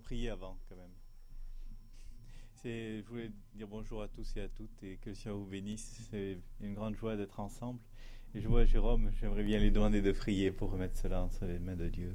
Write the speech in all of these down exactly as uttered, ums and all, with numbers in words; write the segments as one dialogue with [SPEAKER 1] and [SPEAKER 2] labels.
[SPEAKER 1] prier avant quand même. C'est, je voulais dire bonjour à tous et à toutes et que le Seigneur vous bénisse. C'est une grande joie d'être ensemble. Et je vois Jérôme, j'aimerais bien lui demander de prier pour remettre cela entre les mains de Dieu.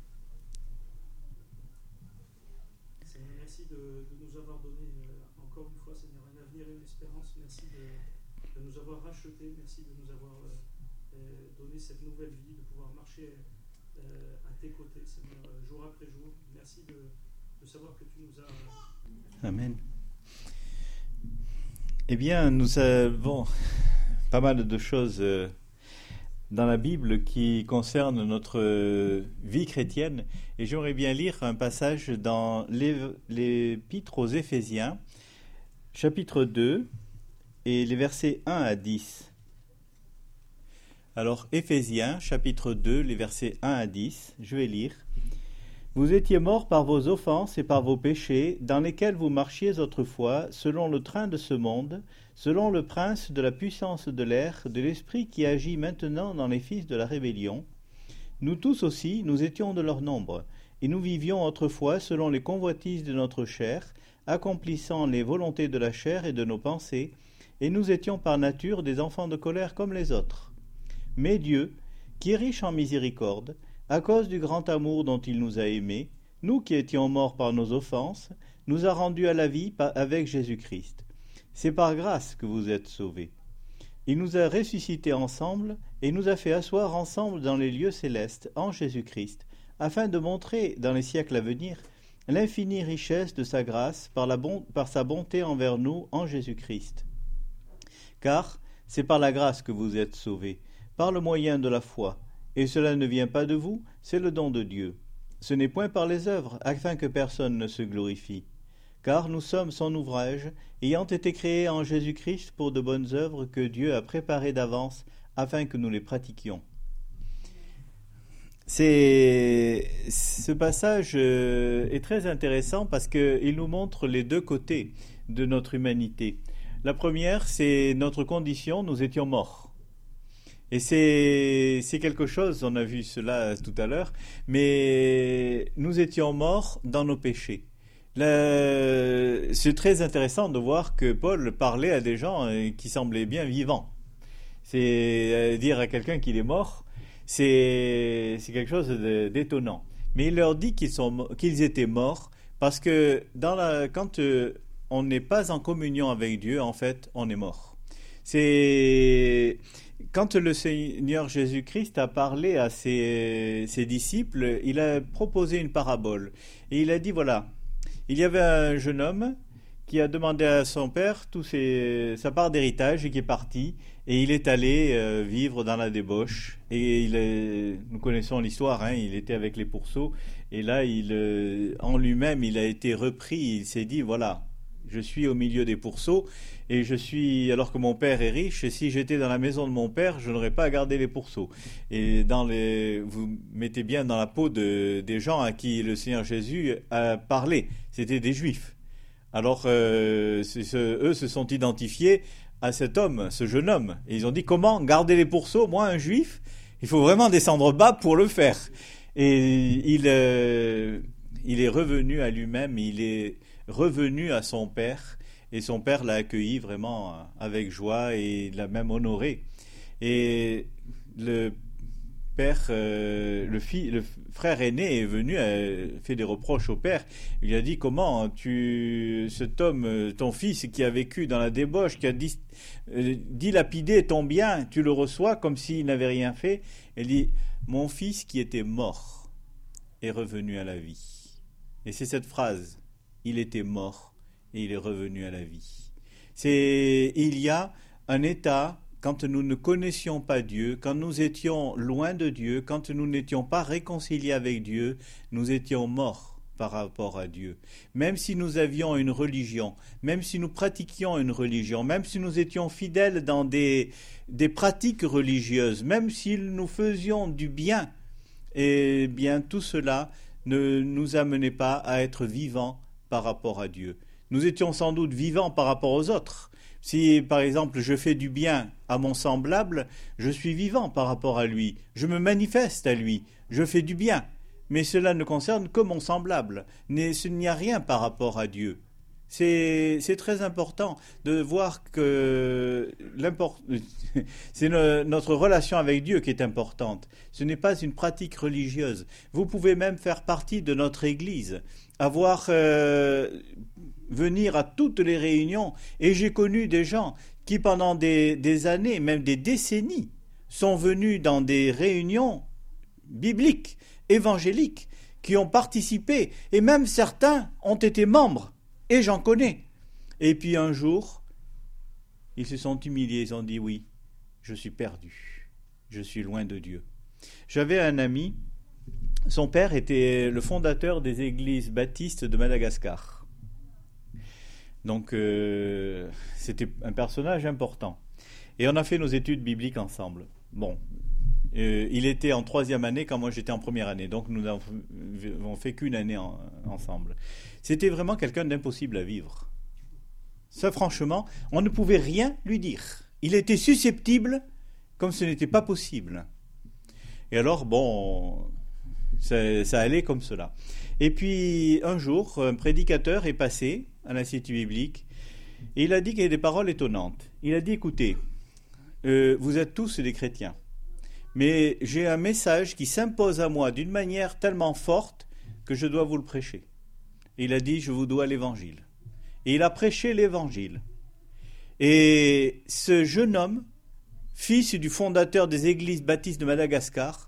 [SPEAKER 2] Seigneur, merci de, de nous avoir donné euh, encore une fois, Seigneur, un avenir et une espérance. Merci de, de nous avoir rachetés. Merci de nous avoir euh, euh, donné cette nouvelle vie, de pouvoir marcher euh, à tes côtés, Seigneur, jour après jour. Merci de, de savoir que tu nous as...
[SPEAKER 1] Amen. Eh bien, nous avons pas mal de choses euh, dans la Bible qui concernent notre euh, vie chrétienne. Et j'aimerais bien lire un passage dans l'Épître aux Éphésiens, chapitre deux, et les versets un à dix. Alors, Éphésiens, chapitre deux, les versets un à dix, je vais lire. Vous étiez morts par vos offenses et par vos péchés, dans lesquels vous marchiez autrefois, selon le train de ce monde, selon le prince de la puissance de l'air, de l'esprit qui agit maintenant dans les fils de la rébellion. Nous tous aussi, nous étions de leur nombre, et nous vivions autrefois selon les convoitises de notre chair, accomplissant les volontés de la chair et de nos pensées, et nous étions par nature des enfants de colère comme les autres. Mais Dieu, qui est riche en miséricorde, à cause du grand amour dont il nous a aimés, nous qui étions morts par nos offenses, nous a rendus à la vie avec Jésus-Christ. C'est par grâce que vous êtes sauvés. Il nous a ressuscités ensemble et nous a fait asseoir ensemble dans les lieux célestes en Jésus-Christ, afin de montrer dans les siècles à venir l'infinie richesse de sa grâce par, la bon, par sa bonté envers nous en Jésus-Christ. Car c'est par la grâce que vous êtes sauvés, par le moyen de la foi. Et cela ne vient pas de vous, c'est le don de Dieu. Ce n'est point par les œuvres, afin que personne ne se glorifie. Car nous sommes son ouvrage, ayant été créés en Jésus-Christ pour de bonnes œuvres que Dieu a préparées d'avance, afin que nous les pratiquions. C'est, ce passage est très intéressant parce qu'il nous montre les deux côtés de notre humanité. La première, c'est notre condition, nous étions morts. Et c'est, c'est quelque chose, on a vu cela tout à l'heure, mais nous étions morts dans nos péchés. Le, c'est très intéressant de voir que Paul parlait à des gens qui semblaient bien vivants. C'est dire à quelqu'un qu'il est mort, c'est, c'est quelque chose de, d'étonnant. Mais il leur dit qu'ils, sont, qu'ils étaient morts parce que dans la, quand on n'est pas en communion avec Dieu, en fait, on est mort. C'est... Quand le Seigneur Jésus-Christ a parlé à ses, ses disciples, il a proposé une parabole. Et il a dit, voilà, il y avait un jeune homme qui a demandé à son père tout ses, sa part d'héritage et qui est parti. Et il est allé euh, vivre dans la débauche. Et il est, nous connaissons l'histoire, hein, il était avec les pourceaux. Et là, il, euh, en lui-même, il a été repris. Il s'est dit, voilà, je suis au milieu des pourceaux. Et je suis, alors que mon père est riche, et si j'étais dans la maison de mon père, je n'aurais pas à garder les pourceaux. Et dans les, vous mettez bien dans la peau de, des gens à qui le Seigneur Jésus a parlé. C'était des Juifs. Alors, euh, ce, eux se sont identifiés à cet homme, ce jeune homme. Et ils ont dit, comment garder les pourceaux? Moi, un Juif, il faut vraiment descendre bas pour le faire. Et il, euh, il est revenu à lui-même, il est revenu à son père. Et son père l'a accueilli vraiment avec joie et l'a même honoré. Et le père, euh, le, fils, le frère aîné est venu, a fait des reproches au père. Il lui a dit, comment tu, cet homme, ton fils qui a vécu dans la débauche, qui a dis, euh, dilapidé ton bien, tu le reçois comme s'il n'avait rien fait. Il dit, mon fils qui était mort est revenu à la vie. Et c'est cette phrase, il était mort. Et il est revenu à la vie. C'est, il y a un état, quand nous ne connaissions pas Dieu, quand nous étions loin de Dieu, quand nous n'étions pas réconciliés avec Dieu, nous étions morts par rapport à Dieu. Même si nous avions une religion, même si nous pratiquions une religion, même si nous étions fidèles dans des, des pratiques religieuses, même si nous faisions du bien, eh bien tout cela ne nous amenait pas à être vivants par rapport à Dieu. Nous étions sans doute vivants par rapport aux autres. Si, par exemple, je fais du bien à mon semblable, je suis vivant par rapport à lui. Je me manifeste à lui. Je fais du bien. mais cela ne concerne que mon semblable. Ce n'y a rien par rapport à Dieu. C'est, c'est très important de voir que c'est le, notre relation avec Dieu qui est importante. Ce n'est pas une pratique religieuse. Vous pouvez même faire partie de notre Église, avoir euh, venir à toutes les réunions. Et j'ai connu des gens qui pendant des, des années, même des décennies, sont venus dans des réunions bibliques, évangéliques, qui ont participé. Et même certains ont été membres. Et j'en connais. Et puis un jour, ils se sont humiliés, ils ont dit oui, je suis perdu, je suis loin de Dieu. J'avais un ami, son père était le fondateur des églises baptistes de Madagascar. Donc euh, c'était un personnage important. Et on a fait nos études bibliques ensemble. Bon, euh, il était en troisième année quand moi j'étais en première année, donc nous n'avons fait qu'une année en, ensemble. C'était vraiment quelqu'un d'impossible à vivre. Ça, franchement, on ne pouvait rien lui dire. Il était susceptible comme ce n'était pas possible. Et alors, bon, ça, ça allait comme cela. Et puis, un jour, un prédicateur est passé à l'Institut biblique et il a dit qu'il y avait des paroles étonnantes. Il a dit, écoutez, euh, vous êtes tous des chrétiens, mais j'ai un message qui s'impose à moi d'une manière tellement forte que je dois vous le prêcher. Il a dit, je vous dois l'évangile. Et il a prêché l'évangile. Et ce jeune homme, fils du fondateur des églises baptistes de Madagascar,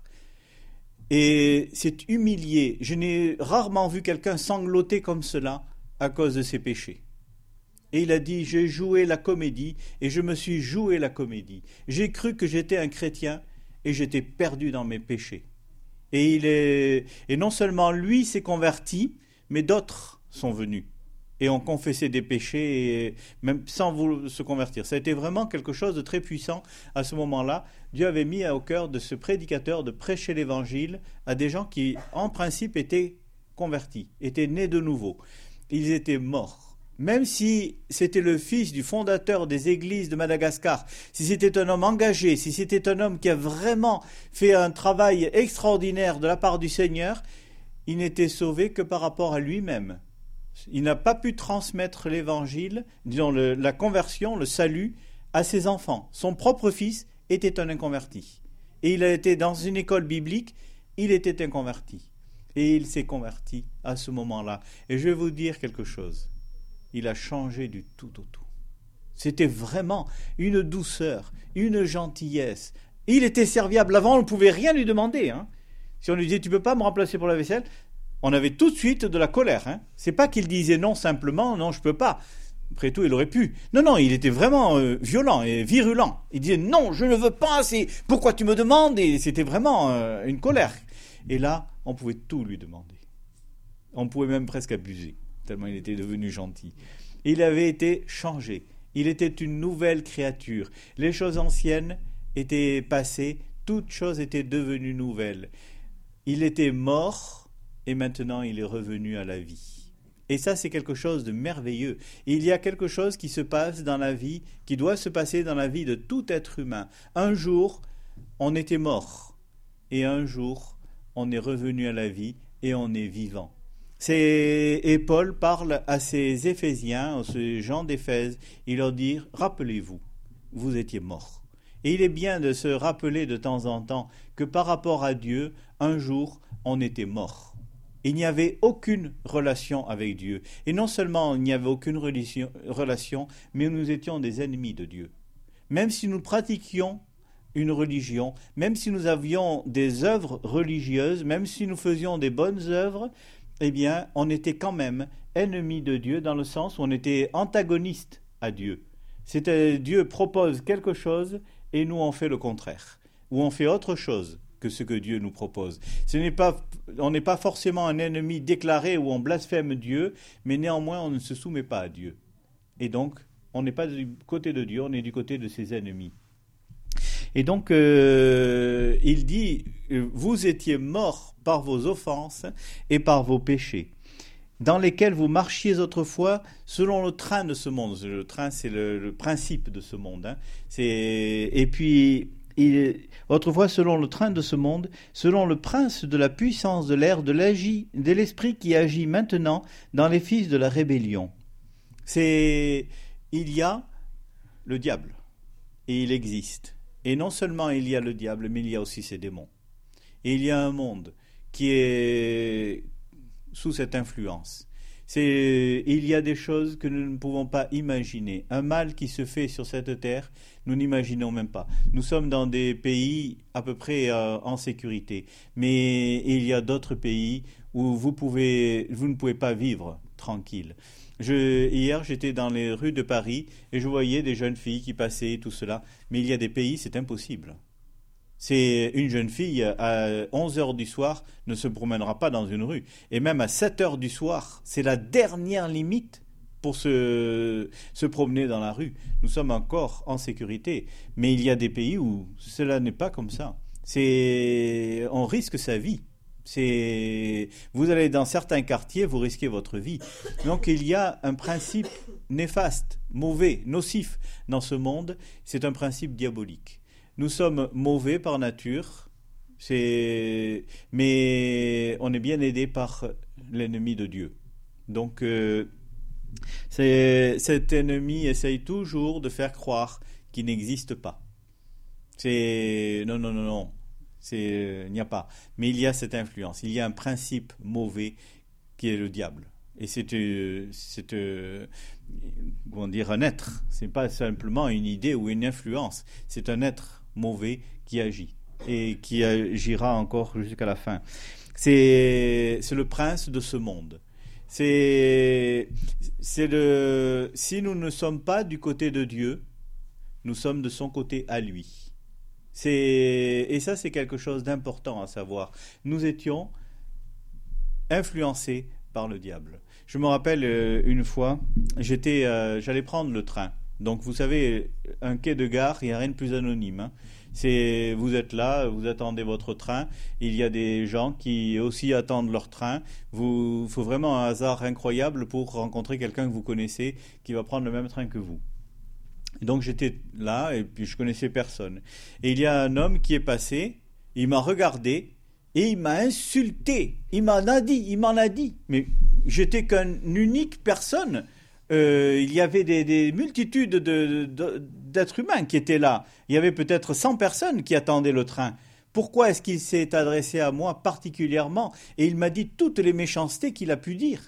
[SPEAKER 1] et s'est humilié. Je n'ai rarement vu quelqu'un sangloter comme cela à cause de ses péchés. Et il a dit, j'ai joué la comédie et je me suis joué la comédie. J'ai cru que j'étais un chrétien et j'étais perdu dans mes péchés. Et, il est... et non seulement lui s'est converti, mais d'autres sont venus et ont confessé des péchés, et même sans vouloir se convertir. Ça a été vraiment quelque chose de très puissant à ce moment-là. Dieu avait mis au cœur de ce prédicateur de prêcher l'évangile à des gens qui, en principe, étaient convertis, étaient nés de nouveau. Ils étaient morts. Même si c'était le fils du fondateur des églises de Madagascar, si c'était un homme engagé, si c'était un homme qui a vraiment fait un travail extraordinaire de la part du Seigneur, il n'était sauvé que par rapport à lui-même. Il n'a pas pu transmettre l'évangile, disons le, la conversion, le salut, à ses enfants. Son propre fils était un inconverti. Et il a été dans une école biblique, il était inconverti. Et il s'est converti à ce moment-là. Et je vais vous dire quelque chose. Il a changé du tout au tout. C'était vraiment une douceur, une gentillesse. Il était serviable. Avant, on ne pouvait rien lui demander, hein. Si on lui disait, tu ne peux pas me remplacer pour la vaisselle, on avait tout de suite de la colère. Hein. C'est pas qu'il disait non simplement, non, je ne peux pas. Après tout, il aurait pu. Non, non, il était vraiment euh, violent et virulent. Il disait, non, je ne veux pas, c'est pourquoi tu me demandes. Et c'était vraiment euh, une colère. Et là, on pouvait tout lui demander. On pouvait même presque abuser, tellement il était devenu gentil. Il avait été changé. Il était une nouvelle créature. Les choses anciennes étaient passées, toutes choses étaient devenues nouvelles. Il était mort et maintenant il est revenu à la vie. Et ça, c'est quelque chose de merveilleux. Il y a quelque chose qui se passe dans la vie, qui doit se passer dans la vie de tout être humain. Un jour, on était mort et un jour, on est revenu à la vie et on est vivant. C'est... Et Paul parle à ces Éphésiens, à ces gens d'Éphèse, il leur dit, rappelez-vous, vous étiez morts. Et il est bien de se rappeler de temps en temps que par rapport à Dieu, un jour, on était mort. Il n'y avait aucune relation avec Dieu. Et non seulement il n'y avait aucune relation, mais nous étions des ennemis de Dieu. Même si nous pratiquions une religion, même si nous avions des œuvres religieuses, même si nous faisions des bonnes œuvres, eh bien, on était quand même ennemis de Dieu dans le sens où on était antagonistes à Dieu. C'était Dieu propose quelque chose et nous on fait le contraire, ou on fait autre chose que ce que Dieu nous propose. Ce n'est pas, on n'est pas forcément un ennemi déclaré où on blasphème Dieu, mais néanmoins on ne se soumet pas à Dieu. Et donc, on n'est pas du côté de Dieu, on est du côté de ses ennemis. Et donc, euh, il dit, vous étiez morts par vos offenses et par vos péchés, dans lesquels vous marchiez autrefois selon le train de ce monde. Le train, c'est le, le principe de ce monde. Hein. C'est... Et puis, il, autrefois selon le train de ce monde, selon le prince de la puissance de l'air, de, l'agi, de l'esprit qui agit maintenant dans les fils de la rébellion. C'est, il y a le diable, et il existe. Et non seulement il y a le diable, mais il y a aussi ses démons. Et il y a un monde qui est sous cette influence. C'est, il y a des choses que nous ne pouvons pas imaginer. Un mal qui se fait sur cette terre, nous n'imaginons même pas. Nous sommes dans des pays à peu près euh, en sécurité, mais il y a d'autres pays où vous, pouvez, vous ne pouvez pas vivre tranquille. Je, hier, j'étais dans les rues de Paris et je voyais des jeunes filles qui passaient, tout cela. Mais il y a des pays, c'est impossible. C'est une jeune fille à onze heures du soir ne se promènera pas dans une rue. Et même à sept heures du soir, c'est la dernière limite pour se, se promener dans la rue. Nous sommes encore en sécurité. Mais il y a des pays où cela n'est pas comme ça. C'est, on risque sa vie. C'est, vous allez dans certains quartiers, vous risquez votre vie. Donc il y a un principe néfaste, mauvais, nocif dans ce monde. C'est un principe diabolique. Nous sommes mauvais par nature, c'est... mais on est bien aidé par l'ennemi de Dieu. Donc, euh, c'est... cet ennemi essaye toujours de faire croire qu'il n'existe pas. C'est... Non, non, non, non, c'est... il n'y a pas. Mais il y a cette influence, il y a un principe mauvais qui est le diable. Et c'est, euh, c'est euh, comment dire, un être. C'est pas simplement une idée ou une influence. C'est un être mauvais qui agit et qui agira encore jusqu'à la fin. C'est, c'est le prince de ce monde. C'est, c'est le, si nous ne sommes pas du côté de Dieu, nous sommes de son côté à lui. C'est, et ça, c'est quelque chose d'important à savoir. Nous étions influencés par le diable. Je me rappelle euh, une fois, j'étais, euh, j'allais prendre le train. Donc vous savez, un quai de gare, il n'y a rien de plus anonyme. Hein. C'est, vous êtes là, vous attendez votre train, il y a des gens qui aussi attendent leur train. Il faut vraiment un hasard incroyable pour rencontrer quelqu'un que vous connaissez qui va prendre le même train que vous. Et donc j'étais là et puis je connaissais personne. Et il y a un homme qui est passé, il m'a regardé et il m'a insulté. Il m'en a dit, il m'en a dit. Mais j'étais qu'une unique personne. Euh, il y avait des, des multitudes de, de, d'êtres humains qui étaient là. Il y avait peut-être cent personnes qui attendaient le train. Pourquoi est-ce qu'il s'est adressé à moi particulièrement? Et il m'a dit toutes les méchancetés qu'il a pu dire.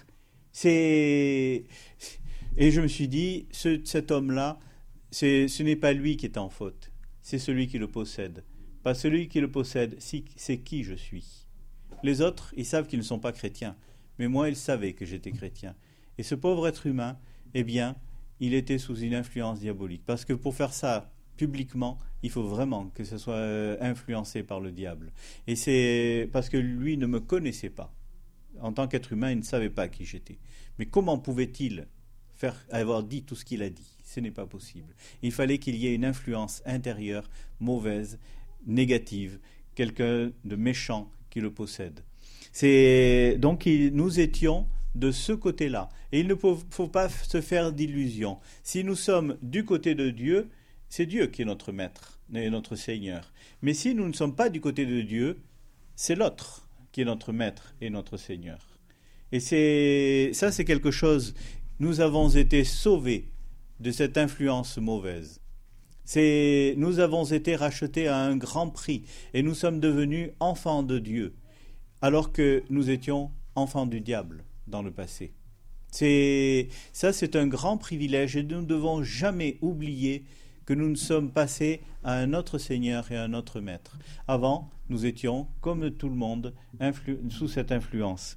[SPEAKER 1] C'est... Et je me suis dit, ce, cet homme-là, c'est, ce n'est pas lui qui est en faute. C'est celui qui le possède. Pas celui qui le possède, c'est qui je suis. Les autres, ils savent qu'ils ne sont pas chrétiens. Mais moi, ils savaient que j'étais chrétien. Et ce pauvre être humain, eh bien, il était sous une influence diabolique. Parce que pour faire ça publiquement, il faut vraiment que ce soit influencé par le diable. Et c'est parce que lui ne me connaissait pas. En tant qu'être humain, il ne savait pas qui j'étais. Mais comment pouvait-il faire, avoir dit tout ce qu'il a dit? Ce n'est pas possible. Il fallait qu'il y ait une influence intérieure, mauvaise, négative, quelqu'un de méchant qui le possède. C'est, donc il, nous étions de ce côté-là. Et il ne faut, faut pas se faire d'illusions. Si nous sommes du côté de Dieu, c'est Dieu qui est notre maître, et notre Seigneur. Mais si nous ne sommes pas du côté de Dieu, c'est l'autre qui est notre maître et notre Seigneur. Et c'est, ça, c'est quelque chose. Nous avons été sauvés de cette influence mauvaise. C'est, nous avons été rachetés à un grand prix et nous sommes devenus enfants de Dieu, alors que nous étions enfants du diable dans le passé. C'est, ça, c'est un grand privilège et nous ne devons jamais oublier que nous ne sommes passés à un autre Seigneur et à un autre Maître. Avant, nous étions, comme tout le monde, influ- sous cette influence.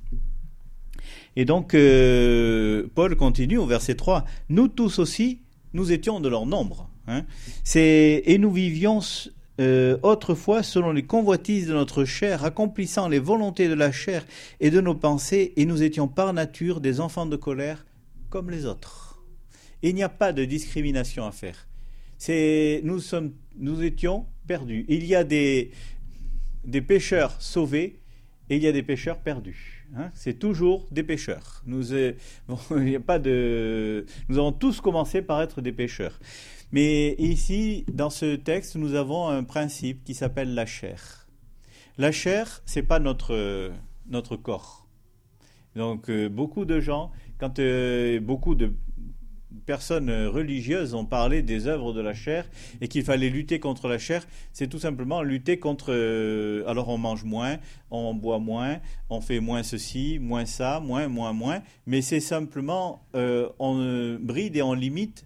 [SPEAKER 1] Et donc, euh, Paul continue au verset trois. « Nous tous aussi, nous étions de leur nombre. Hein. C'est, et nous vivions euh, autrefois selon les convoitises de notre chair, accomplissant les volontés de la chair et de nos pensées, et nous étions par nature des enfants de colère comme les autres. » Il n'y a pas de discrimination à faire. C'est, nous, sommes, nous étions perdus. Il y a des, des pécheurs sauvés et il y a des pécheurs perdus. Hein, c'est toujours des pécheurs. Nous, euh, bon, il y a pas de, nous avons tous commencé par être des pécheurs. Mais ici, dans ce texte, nous avons un principe qui s'appelle la chair. La chair, c'est pas notre, notre corps. Donc, euh, beaucoup de gens, quand euh, beaucoup de personnes religieuses ont parlé des œuvres de la chair et qu'il fallait lutter contre la chair, c'est tout simplement lutter contre... Euh, alors on mange moins, on boit moins, on fait moins ceci, moins ça, moins, moins, moins, mais c'est simplement euh, on euh, bride et on limite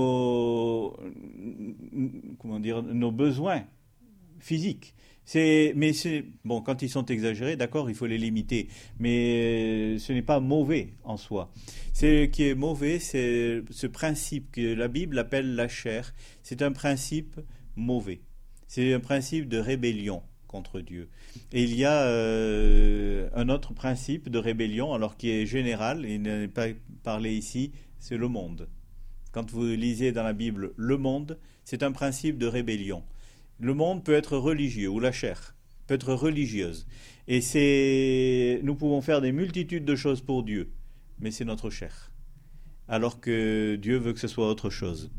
[SPEAKER 1] nos, comment dire, nos besoins physiques. C'est, mais c'est, bon, quand ils sont exagérés, d'accord, il faut les limiter, mais ce n'est pas mauvais en soi. Ce qui est mauvais, c'est ce principe que la Bible appelle la chair. C'est un principe mauvais. C'est un principe de rébellion contre Dieu. Et il y a euh, un autre principe de rébellion, alors qui est général, et il n'est pas parlé ici, c'est le monde. Quand vous lisez dans la Bible le monde, c'est un principe de rébellion. Le monde peut être religieux, ou la chair peut être religieuse. Et c'est, nous pouvons faire des multitudes de choses pour Dieu, mais c'est notre chair. Alors que Dieu veut que ce soit autre chose.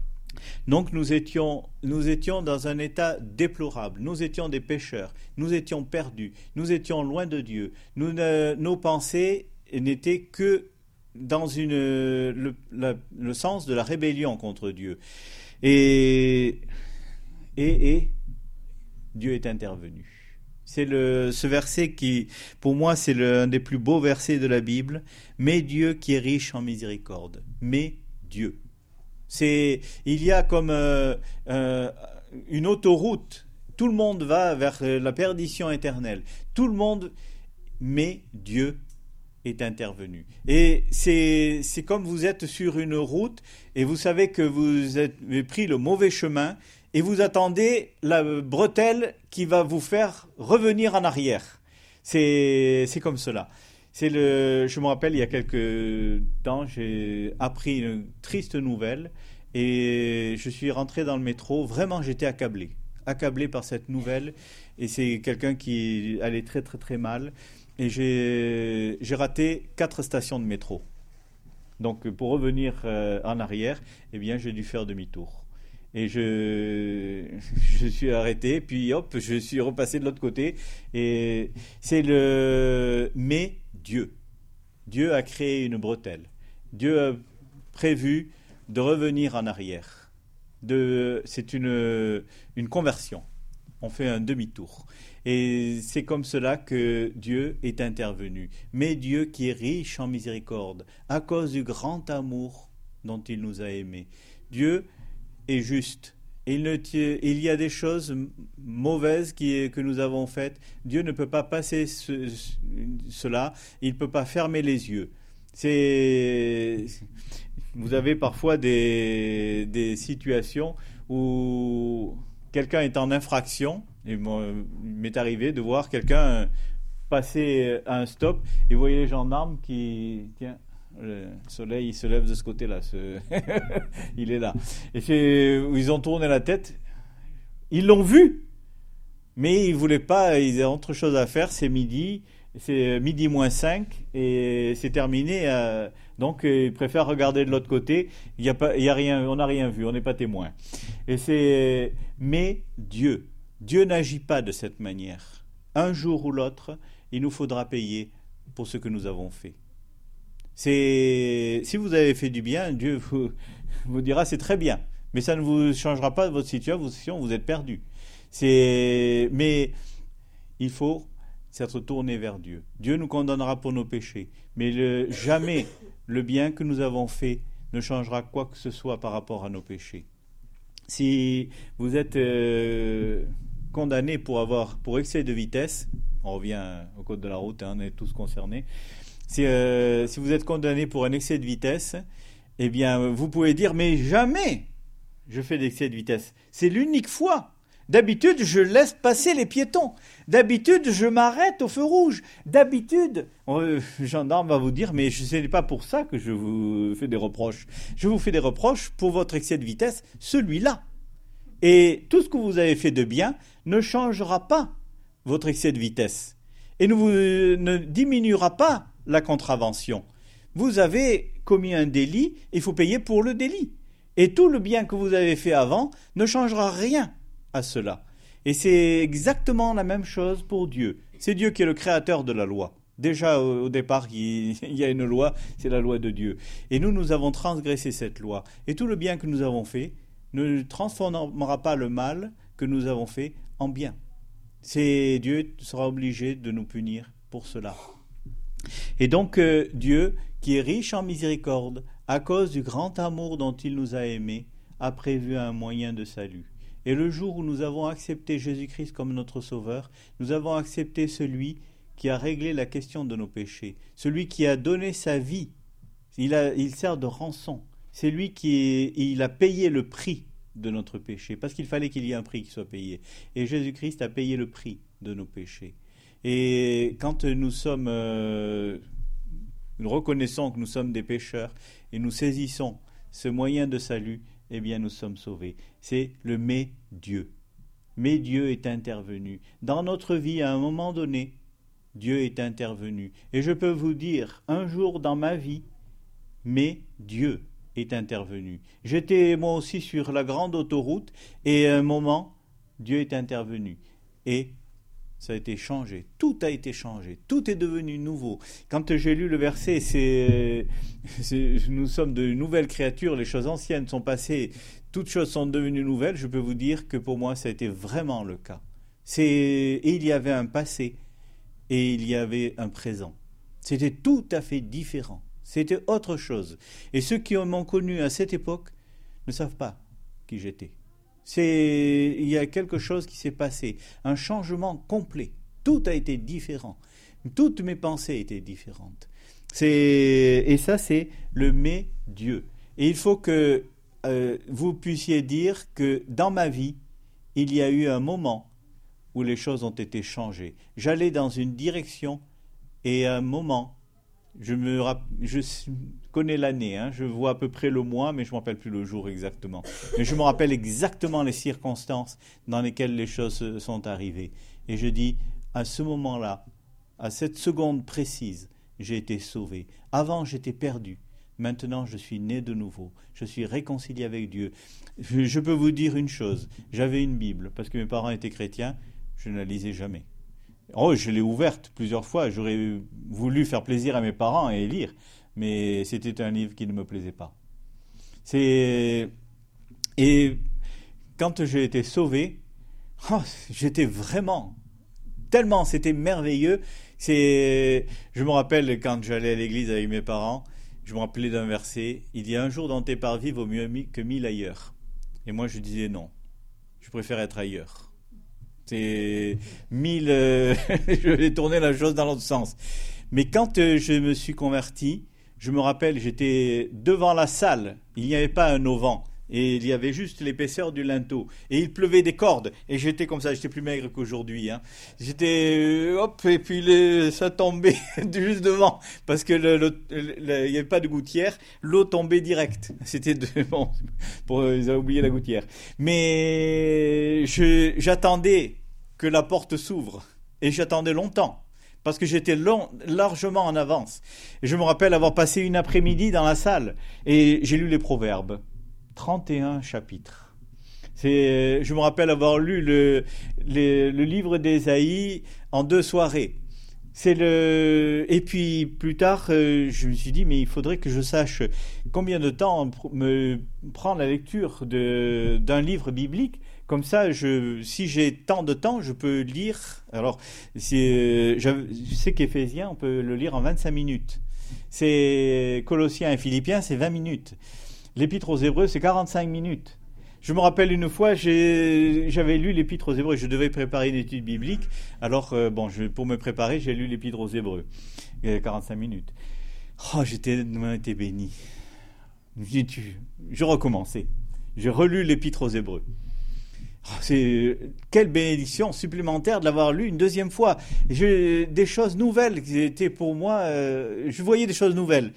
[SPEAKER 1] Donc nous étions, nous étions dans un état déplorable. Nous étions des pécheurs. Nous étions perdus. Nous étions loin de Dieu. Nous ne, nos pensées n'étaient que dans une, le, la, le sens de la rébellion contre Dieu. Et... Et, et Dieu est intervenu. C'est le, ce verset qui, pour moi, c'est l'un des plus beaux versets de la Bible. Mais Dieu qui est riche en miséricorde. Mais Dieu. C'est, il y a comme euh, euh, une autoroute. Tout le monde va vers la perdition éternelle. Tout le monde, mais Dieu est intervenu. Et c'est, c'est comme vous êtes sur une route et vous savez que vous avez pris le mauvais chemin. Et vous attendez la bretelle qui va vous faire revenir en arrière. C'est, c'est comme cela. C'est le, je me rappelle, il y a quelques temps, j'ai appris une triste nouvelle et je suis rentré dans le métro. Vraiment, j'étais accablé. Accablé par cette nouvelle. Et c'est quelqu'un qui allait très, très, très mal. Et j'ai, j'ai raté quatre stations de métro. Donc, pour revenir euh, en arrière, eh bien, j'ai dû faire demi-tour. Et je, je suis arrêté, puis hop, je suis repassé de l'autre côté. Et c'est le... Mais Dieu. Dieu a créé une bretelle. Dieu a prévu de revenir en arrière. De, c'est une, une conversion. On fait un demi-tour. Et c'est comme cela que Dieu est intervenu. Mais Dieu qui est riche en miséricorde, à cause du grand amour dont il nous a aimés. Dieu est juste. Il, ne, il y a des choses mauvaises qui, que nous avons faites. Dieu ne peut pas passer ce, cela. Il ne peut pas fermer les yeux. C'est, vous avez parfois des, des situations où quelqu'un est en infraction. Et moi, il m'est arrivé de voir quelqu'un passer à un stop et vous voyez les gendarmes qui... Tiens, le soleil il se lève de ce côté-là, ce... il est là. Et c'est... ils ont tourné la tête, ils l'ont vu, mais ils ne voulaient pas, ils ont autre chose à faire, c'est midi, c'est midi moins cinq, et c'est terminé, euh... donc ils préfèrent regarder de l'autre côté, il y a pas, il y a rien, on n'a rien vu, on n'est pas témoin. Et c'est... Mais Dieu, Dieu n'agit pas de cette manière. Un jour ou l'autre, il nous faudra payer pour ce que nous avons fait. C'est, si vous avez fait du bien, Dieu vous, vous dira c'est très bien, mais ça ne vous changera pas votre situation, vous êtes perdu. C'est, mais il faut s'être tourné vers Dieu. Dieu nous condamnera pour nos péchés, mais le, jamais le bien que nous avons fait ne changera quoi que ce soit par rapport à nos péchés. Si vous êtes euh, condamné pour avoir pour excès de vitesse, on revient au code de la route, hein, on est tous concernés. Si, euh, si vous êtes condamné pour un excès de vitesse, eh bien, vous pouvez dire, mais jamais je fais d'excès de vitesse. C'est l'unique fois. D'habitude, je laisse passer les piétons. D'habitude, je m'arrête au feu rouge. D'habitude, euh, le gendarme va vous dire, mais ce n'est pas pour ça que je vous fais des reproches. Je vous fais des reproches pour votre excès de vitesse, celui-là. Et tout ce que vous avez fait de bien ne changera pas votre excès de vitesse. Et ne, vous, ne diminuera pas la contravention. Vous avez commis un délit, il faut payer pour le délit. Et tout le bien que vous avez fait avant ne changera rien à cela. Et c'est exactement la même chose pour Dieu. C'est Dieu qui est le créateur de la loi. Déjà au, au départ, il, il y a une loi, c'est la loi de Dieu. Et nous, nous avons transgressé cette loi. Et tout le bien que nous avons fait ne transformera pas le mal que nous avons fait en bien. C'est Dieu sera obligé de nous punir pour cela. Et donc euh, Dieu, qui est riche en miséricorde, à cause du grand amour dont il nous a aimés, a prévu un moyen de salut. Et le jour où nous avons accepté Jésus-Christ comme notre Sauveur, nous avons accepté celui qui a réglé la question de nos péchés, celui qui a donné sa vie. Il, a, il sert de rançon. C'est lui qui est, il a payé le prix de notre péché, parce qu'il fallait qu'il y ait un prix qui soit payé. Et Jésus-Christ a payé le prix de nos péchés. Et quand nous sommes, euh, nous reconnaissons que nous sommes des pécheurs et nous saisissons ce moyen de salut, eh bien nous sommes sauvés. C'est le « mais Dieu ». Mais Dieu est intervenu. Dans notre vie, à un moment donné, Dieu est intervenu. Et je peux vous dire, un jour dans ma vie, mais Dieu est intervenu. J'étais moi aussi sur la grande autoroute et à un moment, Dieu est intervenu. Et ça a été changé. Tout a été changé. Tout est devenu nouveau. Quand j'ai lu le verset, c'est, c'est, nous sommes de nouvelles créatures, les choses anciennes sont passées, toutes choses sont devenues nouvelles, je peux vous dire que pour moi, ça a été vraiment le cas. C'est, et il y avait un passé et il y avait un présent. C'était tout à fait différent. C'était autre chose. Et ceux qui m'ont connu à cette époque ne savent pas qui j'étais. C'est, il y a quelque chose qui s'est passé, un changement complet. Tout a été différent. Toutes mes pensées étaient différentes. C'est, et ça, c'est le « mais Dieu ». Et il faut que euh, vous puissiez dire que dans ma vie, il y a eu un moment où les choses ont été changées. J'allais dans une direction et à un moment, je me rapp... je connais l'année, hein, je vois à peu près le mois, mais je ne me rappelle plus le jour exactement. Mais je me rappelle exactement les circonstances dans lesquelles les choses sont arrivées. Et je dis, à ce moment-là, à cette seconde précise, j'ai été sauvé. Avant, j'étais perdu. Maintenant, je suis né de nouveau. Je suis réconcilié avec Dieu. Je, je peux vous dire une chose. J'avais une Bible, parce que mes parents étaient chrétiens, je ne la lisais jamais. Oh, je l'ai ouverte plusieurs fois. J'aurais voulu faire plaisir à mes parents et lire, mais c'était un livre qui ne me plaisait pas. C'est... Et quand j'ai été sauvé, oh, j'étais vraiment, tellement, c'était merveilleux. C'est... Je me rappelle quand j'allais à l'église avec mes parents, je me rappelais d'un verset, « Il y a un jour dans tes parvis vaut mieux que mille ailleurs. » Et moi je disais non, je préfère être ailleurs. C'est mille, euh, je vais tourner la chose dans l'autre sens. Mais quand euh, je me suis converti, je me rappelle, j'étais devant la salle, il n'y avait pas un auvent, et il y avait juste l'épaisseur du linteau, et il pleuvait des cordes, et j'étais comme ça, j'étais plus maigre qu'aujourd'hui, hein. J'étais, euh, hop, et puis les, ça tombait juste devant, parce que le, le, le, il n'y avait pas de gouttière, l'eau tombait direct. C'était de, bon, pour, ils ont oublié la gouttière. Mais je, j'attendais que la porte s'ouvre, et j'attendais longtemps, parce que j'étais long, largement en avance. Et je me rappelle avoir passé une après-midi dans la salle, et j'ai lu les Proverbes. trente et un chapitres. C'est, je me rappelle avoir lu le, le, le livre d'Ésaïe en deux soirées. C'est le, et puis plus tard, euh, je me suis dit, mais il faudrait que je sache combien de temps me prend la lecture de, d'un livre biblique. Comme ça, je, si j'ai tant de temps, je peux lire. Alors, c'est, je sais qu'Éphésiens, on peut le lire en vingt-cinq minutes. C'est Colossiens et Philippiens, c'est vingt minutes. L'Épître aux Hébreux, c'est quarante-cinq minutes. Je me rappelle une fois, j'ai, j'avais lu l'Épître aux Hébreux, je devais préparer une étude biblique. Alors, euh, bon, je, pour me préparer, j'ai lu l'Épître aux Hébreux, quarante-cinq minutes. Oh, j'étais été béni. Je, je recommençais. J'ai relu l'Épître aux Hébreux. Oh, c'est quelle bénédiction supplémentaire de l'avoir lu une deuxième fois. Je, des choses nouvelles qui étaient pour moi, euh, je voyais des choses nouvelles.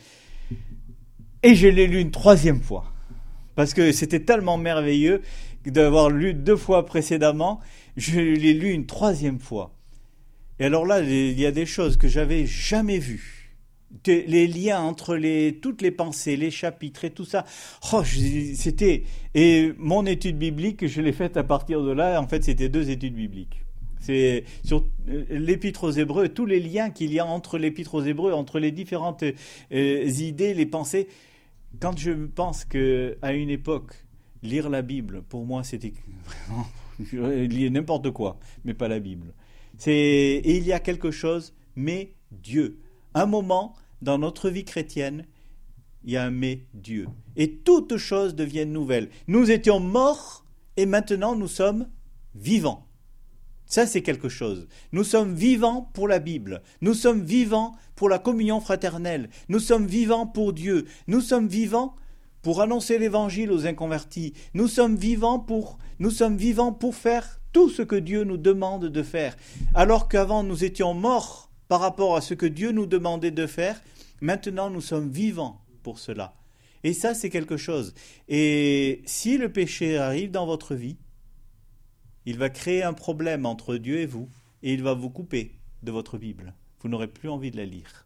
[SPEAKER 1] Et je l'ai lu une troisième fois, parce que c'était tellement merveilleux d'avoir lu deux fois précédemment, je l'ai lu une troisième fois. Et alors là, il y a des choses que j'avais jamais vues, Les liens entre les, toutes les pensées, les chapitres et tout ça. Oh, je, c'était... Et mon étude biblique, je l'ai faite à partir de là. En fait, c'était deux études bibliques. C'est sur l'Épître aux Hébreux, tous les liens qu'il y a entre l'Épître aux Hébreux, entre les différentes euh, idées, les pensées. Quand je pense qu'à une époque, lire la Bible, pour moi, c'était vraiment lire n'importe quoi, mais pas la Bible. C'est, et il y a quelque chose, mais Dieu. Un moment, dans notre vie chrétienne, il y a un mais Dieu. Et toutes choses deviennent nouvelles. Nous étions morts et maintenant nous sommes vivants. Ça, c'est quelque chose. Nous sommes vivants pour la Bible. Nous sommes vivants pour la communion fraternelle. Nous sommes vivants pour Dieu. Nous sommes vivants pour annoncer l'évangile aux inconvertis. Nous sommes vivants pour, nous sommes vivants pour faire tout ce que Dieu nous demande de faire. Alors qu'avant, nous étions morts par rapport à ce que Dieu nous demandait de faire, maintenant nous sommes vivants pour cela. Et ça, c'est quelque chose. Et si le péché arrive dans votre vie, il va créer un problème entre Dieu et vous, et il va vous couper de votre Bible. Vous n'aurez plus envie de la lire.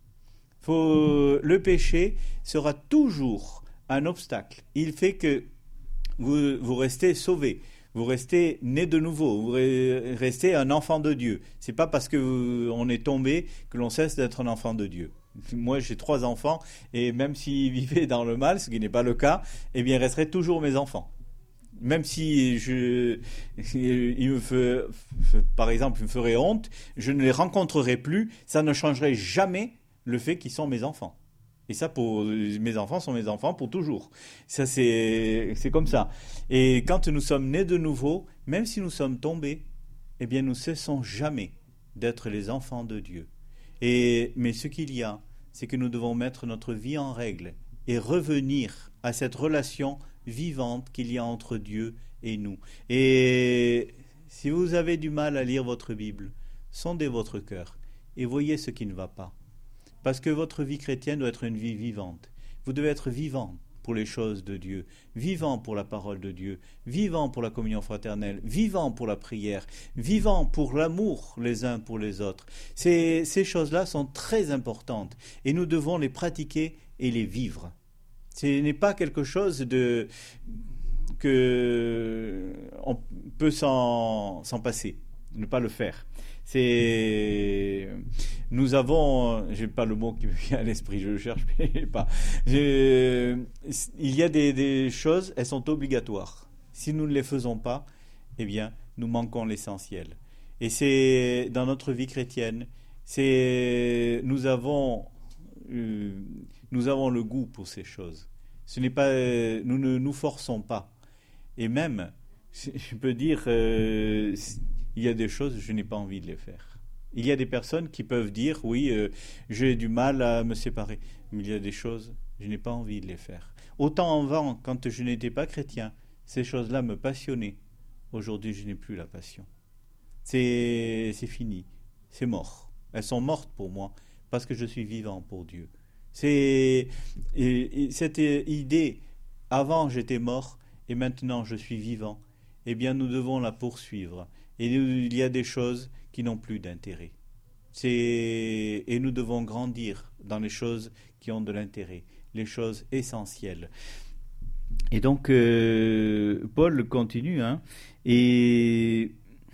[SPEAKER 1] Faut, le péché sera toujours un obstacle. Il fait que vous, vous restez sauvés. Vous restez né de nouveau, vous restez un enfant de Dieu. C'est pas parce qu'on est tombé que l'on cesse d'être un enfant de Dieu. Moi, j'ai trois enfants, et même s'ils vivaient dans le mal, ce qui n'est pas le cas, eh bien, ils resteraient toujours mes enfants. Même si je, ils me fe, par exemple, ils me feraient honte, je ne les rencontrerai plus, ça ne changerait jamais le fait qu'ils sont mes enfants. Et ça, pour mes enfants sont mes enfants pour toujours. Ça, c'est, c'est comme ça. Et quand nous sommes nés de nouveau, même si nous sommes tombés, eh bien, nous cessons jamais d'être les enfants de Dieu. Et, mais ce qu'il y a, c'est que nous devons mettre notre vie en règle et revenir à cette relation vivante qu'il y a entre Dieu et nous. Et si vous avez du mal à lire votre Bible, sondez votre cœur et voyez ce qui ne va pas. Parce que votre vie chrétienne doit être une vie vivante. Vous devez être vivant pour les choses de Dieu, vivant pour la parole de Dieu, vivant pour la communion fraternelle, vivant pour la prière, vivant pour l'amour les uns pour les autres. Ces, ces choses-là sont très importantes et nous devons les pratiquer et les vivre. Ce n'est pas quelque chose de, que on peut s'en, s'en passer, ne pas le faire. C'est, nous avons, j'ai pas le mot qui me vient à l'esprit, je le cherche, mais pas. Je, il y a des, des choses, elles sont obligatoires. Si nous ne les faisons pas, eh bien, nous manquons l'essentiel. Et c'est dans notre vie chrétienne, c'est, nous avons, euh, nous avons le goût pour ces choses. Ce n'est pas, nous ne nous forçons pas. Et même, je peux dire. Euh, Il y a des choses, je n'ai pas envie de les faire. Il y a des personnes qui peuvent dire, oui, euh, j'ai du mal à me séparer. Mais il y a des choses, je n'ai pas envie de les faire. Autant avant, quand je n'étais pas chrétien, ces choses-là me passionnaient. Aujourd'hui, je n'ai plus la passion. C'est, c'est fini. C'est mort. Elles sont mortes pour moi parce que je suis vivant pour Dieu. C'est et, et cette idée, avant j'étais mort et maintenant je suis vivant, eh bien nous devons la poursuivre. Et il y a des choses qui n'ont plus d'intérêt. C'est... Et nous devons grandir dans les choses qui ont de l'intérêt, les choses essentielles. Et donc, euh, Paul continue, hein, et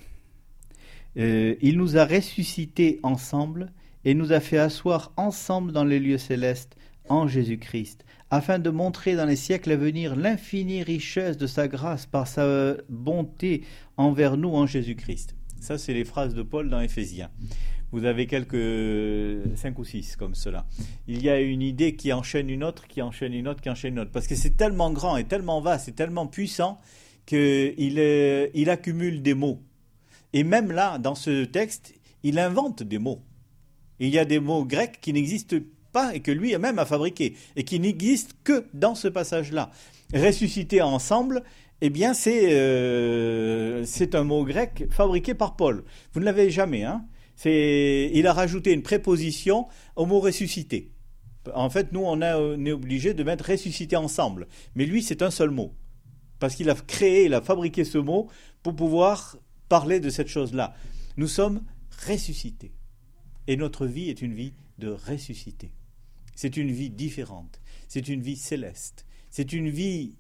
[SPEAKER 1] euh, il nous a ressuscités ensemble et nous a fait asseoir ensemble dans les lieux célestes en Jésus-Christ, afin de montrer dans les siècles à venir l'infinie richesse de sa grâce par sa bonté envers nous en Jésus-Christ. Ça, c'est les phrases de Paul dans Éphésiens. Vous avez quelques cinq ou six comme cela. Il y a une idée qui enchaîne une autre, qui enchaîne une autre, qui enchaîne une autre. Parce que c'est tellement grand et tellement vaste et tellement puissant qu'il est, il accumule des mots. Et même là, dans ce texte, il invente des mots. Et il y a des mots grecs qui n'existent pas. Pas, et que lui-même a fabriqué, et qui n'existe que dans ce passage-là. Ressusciter ensemble, eh bien, c'est, euh, c'est un mot grec fabriqué par Paul. Vous ne l'avez jamais, hein. C'est, il a rajouté une préposition au mot ressusciter. En fait, nous, on, a, on est obligé de mettre ressusciter ensemble. Mais lui, c'est un seul mot. Parce qu'il a créé, il a fabriqué ce mot pour pouvoir parler de cette chose-là. Nous sommes ressuscités. Et notre vie est une vie de ressusciter. C'est une vie différente, c'est une vie céleste, c'est une vie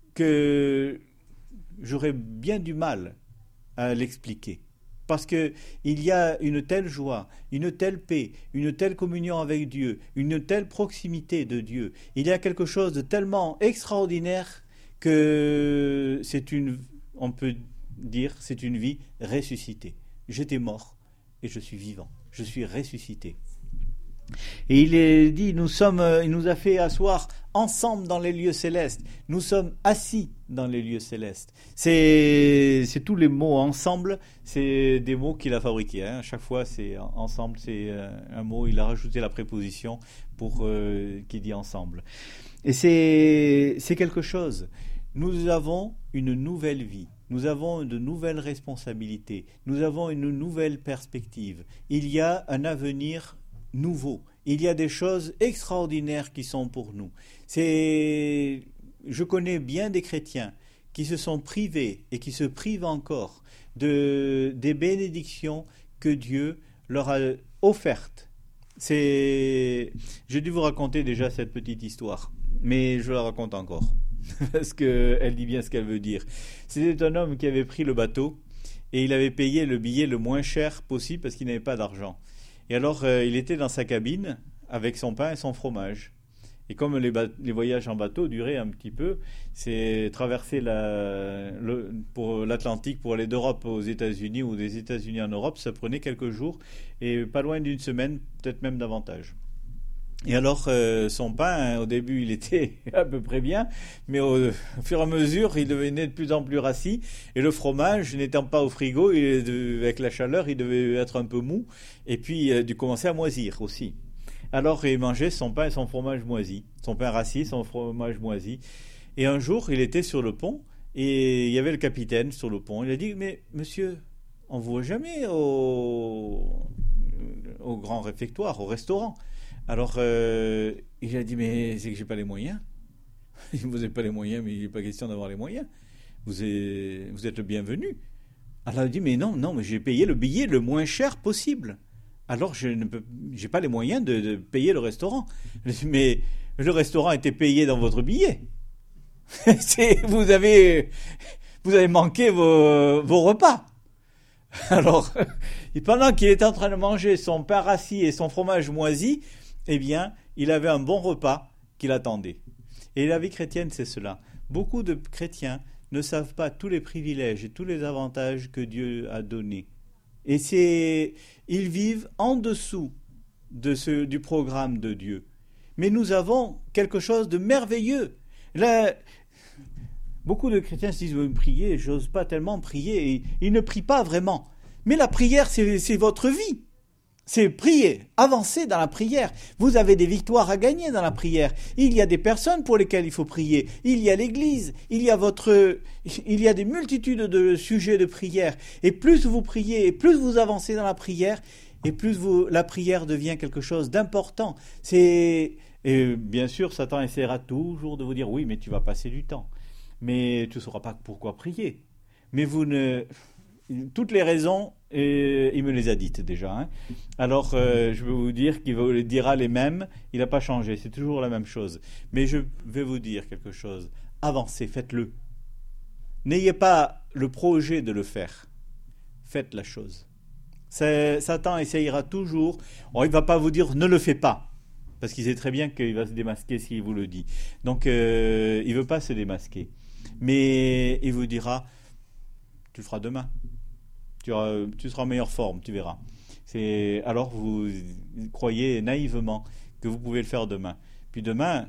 [SPEAKER 1] que j'aurais bien du mal à l'expliquer. Parce qu'il y a une telle joie, une telle paix, une telle communion avec Dieu, une telle proximité de Dieu. Il y a quelque chose de tellement extraordinaire que c'est une, on peut dire, c'est une vie ressuscitée. J'étais mort et je suis vivant. Je suis ressuscité. Et il est dit, nous sommes, il nous a fait asseoir ensemble dans les lieux célestes. Nous sommes assis dans les lieux célestes. C'est, c'est tous les mots ensemble, c'est des mots qu'il a fabriqués. Hein. À chaque fois, c'est ensemble, c'est un mot. Il a rajouté la préposition pour euh, qui dit ensemble. Et c'est, c'est quelque chose. Nous avons une nouvelle vie. Nous avons de nouvelles responsabilités. Nous avons une nouvelle perspective. Il y a un avenir nouveau. Il y a des choses extraordinaires qui sont pour nous. C'est... Je connais bien des chrétiens qui se sont privés et qui se privent encore de, des bénédictions que Dieu leur a offertes. C'est... J'ai dû vous raconter déjà cette petite histoire, mais je la raconte encore, parce qu'elle dit bien ce qu'elle veut dire. C'était un homme qui avait pris le bateau et il avait payé le billet le moins cher possible parce qu'il n'avait pas d'argent. Et alors, euh, il était dans sa cabine avec son pain et son fromage. Et comme les, ba- les voyages en bateau duraient un petit peu, c'est traverser la, le, pour l'Atlantique pour aller d'Europe aux États-Unis ou des États-Unis en Europe, ça prenait quelques jours et pas loin d'une semaine, peut-être même davantage. Et alors, euh, son pain, au début, il était à peu près bien, mais au, au fur et à mesure, il devenait de plus en plus rassis. Et le fromage, n'étant pas au frigo, il, de, avec la chaleur, il devait être un peu mou. Et puis, il a dû commencer à moisir aussi. Alors, il mangeait son pain et son fromage moisi. Son pain rassis, son fromage moisi. Et un jour, il était sur le pont, et il y avait le capitaine sur le pont. Il a dit, mais monsieur, on ne vous voit jamais au, au grand réfectoire, au restaurant. Alors, euh, il a dit, mais c'est que j'ai pas les moyens. Vous n'avez pas les moyens, mais il n'est pas question d'avoir les moyens. Vous êtes, vous êtes le bienvenu. Alors, il a dit, mais non, non, mais j'ai payé le billet le moins cher possible. Alors, je ne peux, j'ai pas les moyens de, de payer le restaurant. Mais le restaurant était payé dans votre billet. c'est, vous avez, vous avez manqué vos, vos repas. Alors, et pendant qu'il était en train de manger son pain rassis et son fromage moisi, eh bien, il avait un bon repas qui l'attendait. Et la vie chrétienne, c'est cela. Beaucoup de chrétiens ne savent pas tous les privilèges et tous les avantages que Dieu a donnés. Et c'est, ils vivent en dessous de ce, du programme de Dieu. Mais nous avons quelque chose de merveilleux. Là, beaucoup de chrétiens se disent, « prier, j'ose pas tellement prier. » Et ils ne prient pas vraiment. Mais la prière, c'est, c'est votre vie. C'est prier, avancer dans la prière. Vous avez des victoires à gagner dans la prière. Il y a des personnes pour lesquelles il faut prier. Il y a l'Église. Il y a votre, il y a des multitudes de sujets de prière. Et plus vous priez, et plus vous avancez dans la prière, et plus vous, la prière devient quelque chose d'important. C'est, et bien sûr, Satan essaiera toujours de vous dire, oui, mais tu vas passer du temps. Mais tu ne sauras pas pourquoi prier. Mais vous ne, toutes les raisons, et il me les a dites déjà. Hein. Alors, euh, je vais vous dire qu'il vous dira les mêmes. Il n'a pas changé, c'est toujours la même chose. Mais je vais vous dire quelque chose. Avancez, faites-le. N'ayez pas le projet de le faire. Faites la chose. C'est, Satan essayera toujours. Bon, il ne va pas vous dire ne le fais pas. Parce qu'il sait très bien qu'il va se démasquer s'il vous le dit. Donc, euh, il ne veut pas se démasquer. Mais il vous dira tu le feras demain. Tu, auras, tu seras en meilleure forme, tu verras. C'est, alors vous croyez naïvement que vous pouvez le faire demain. Puis demain,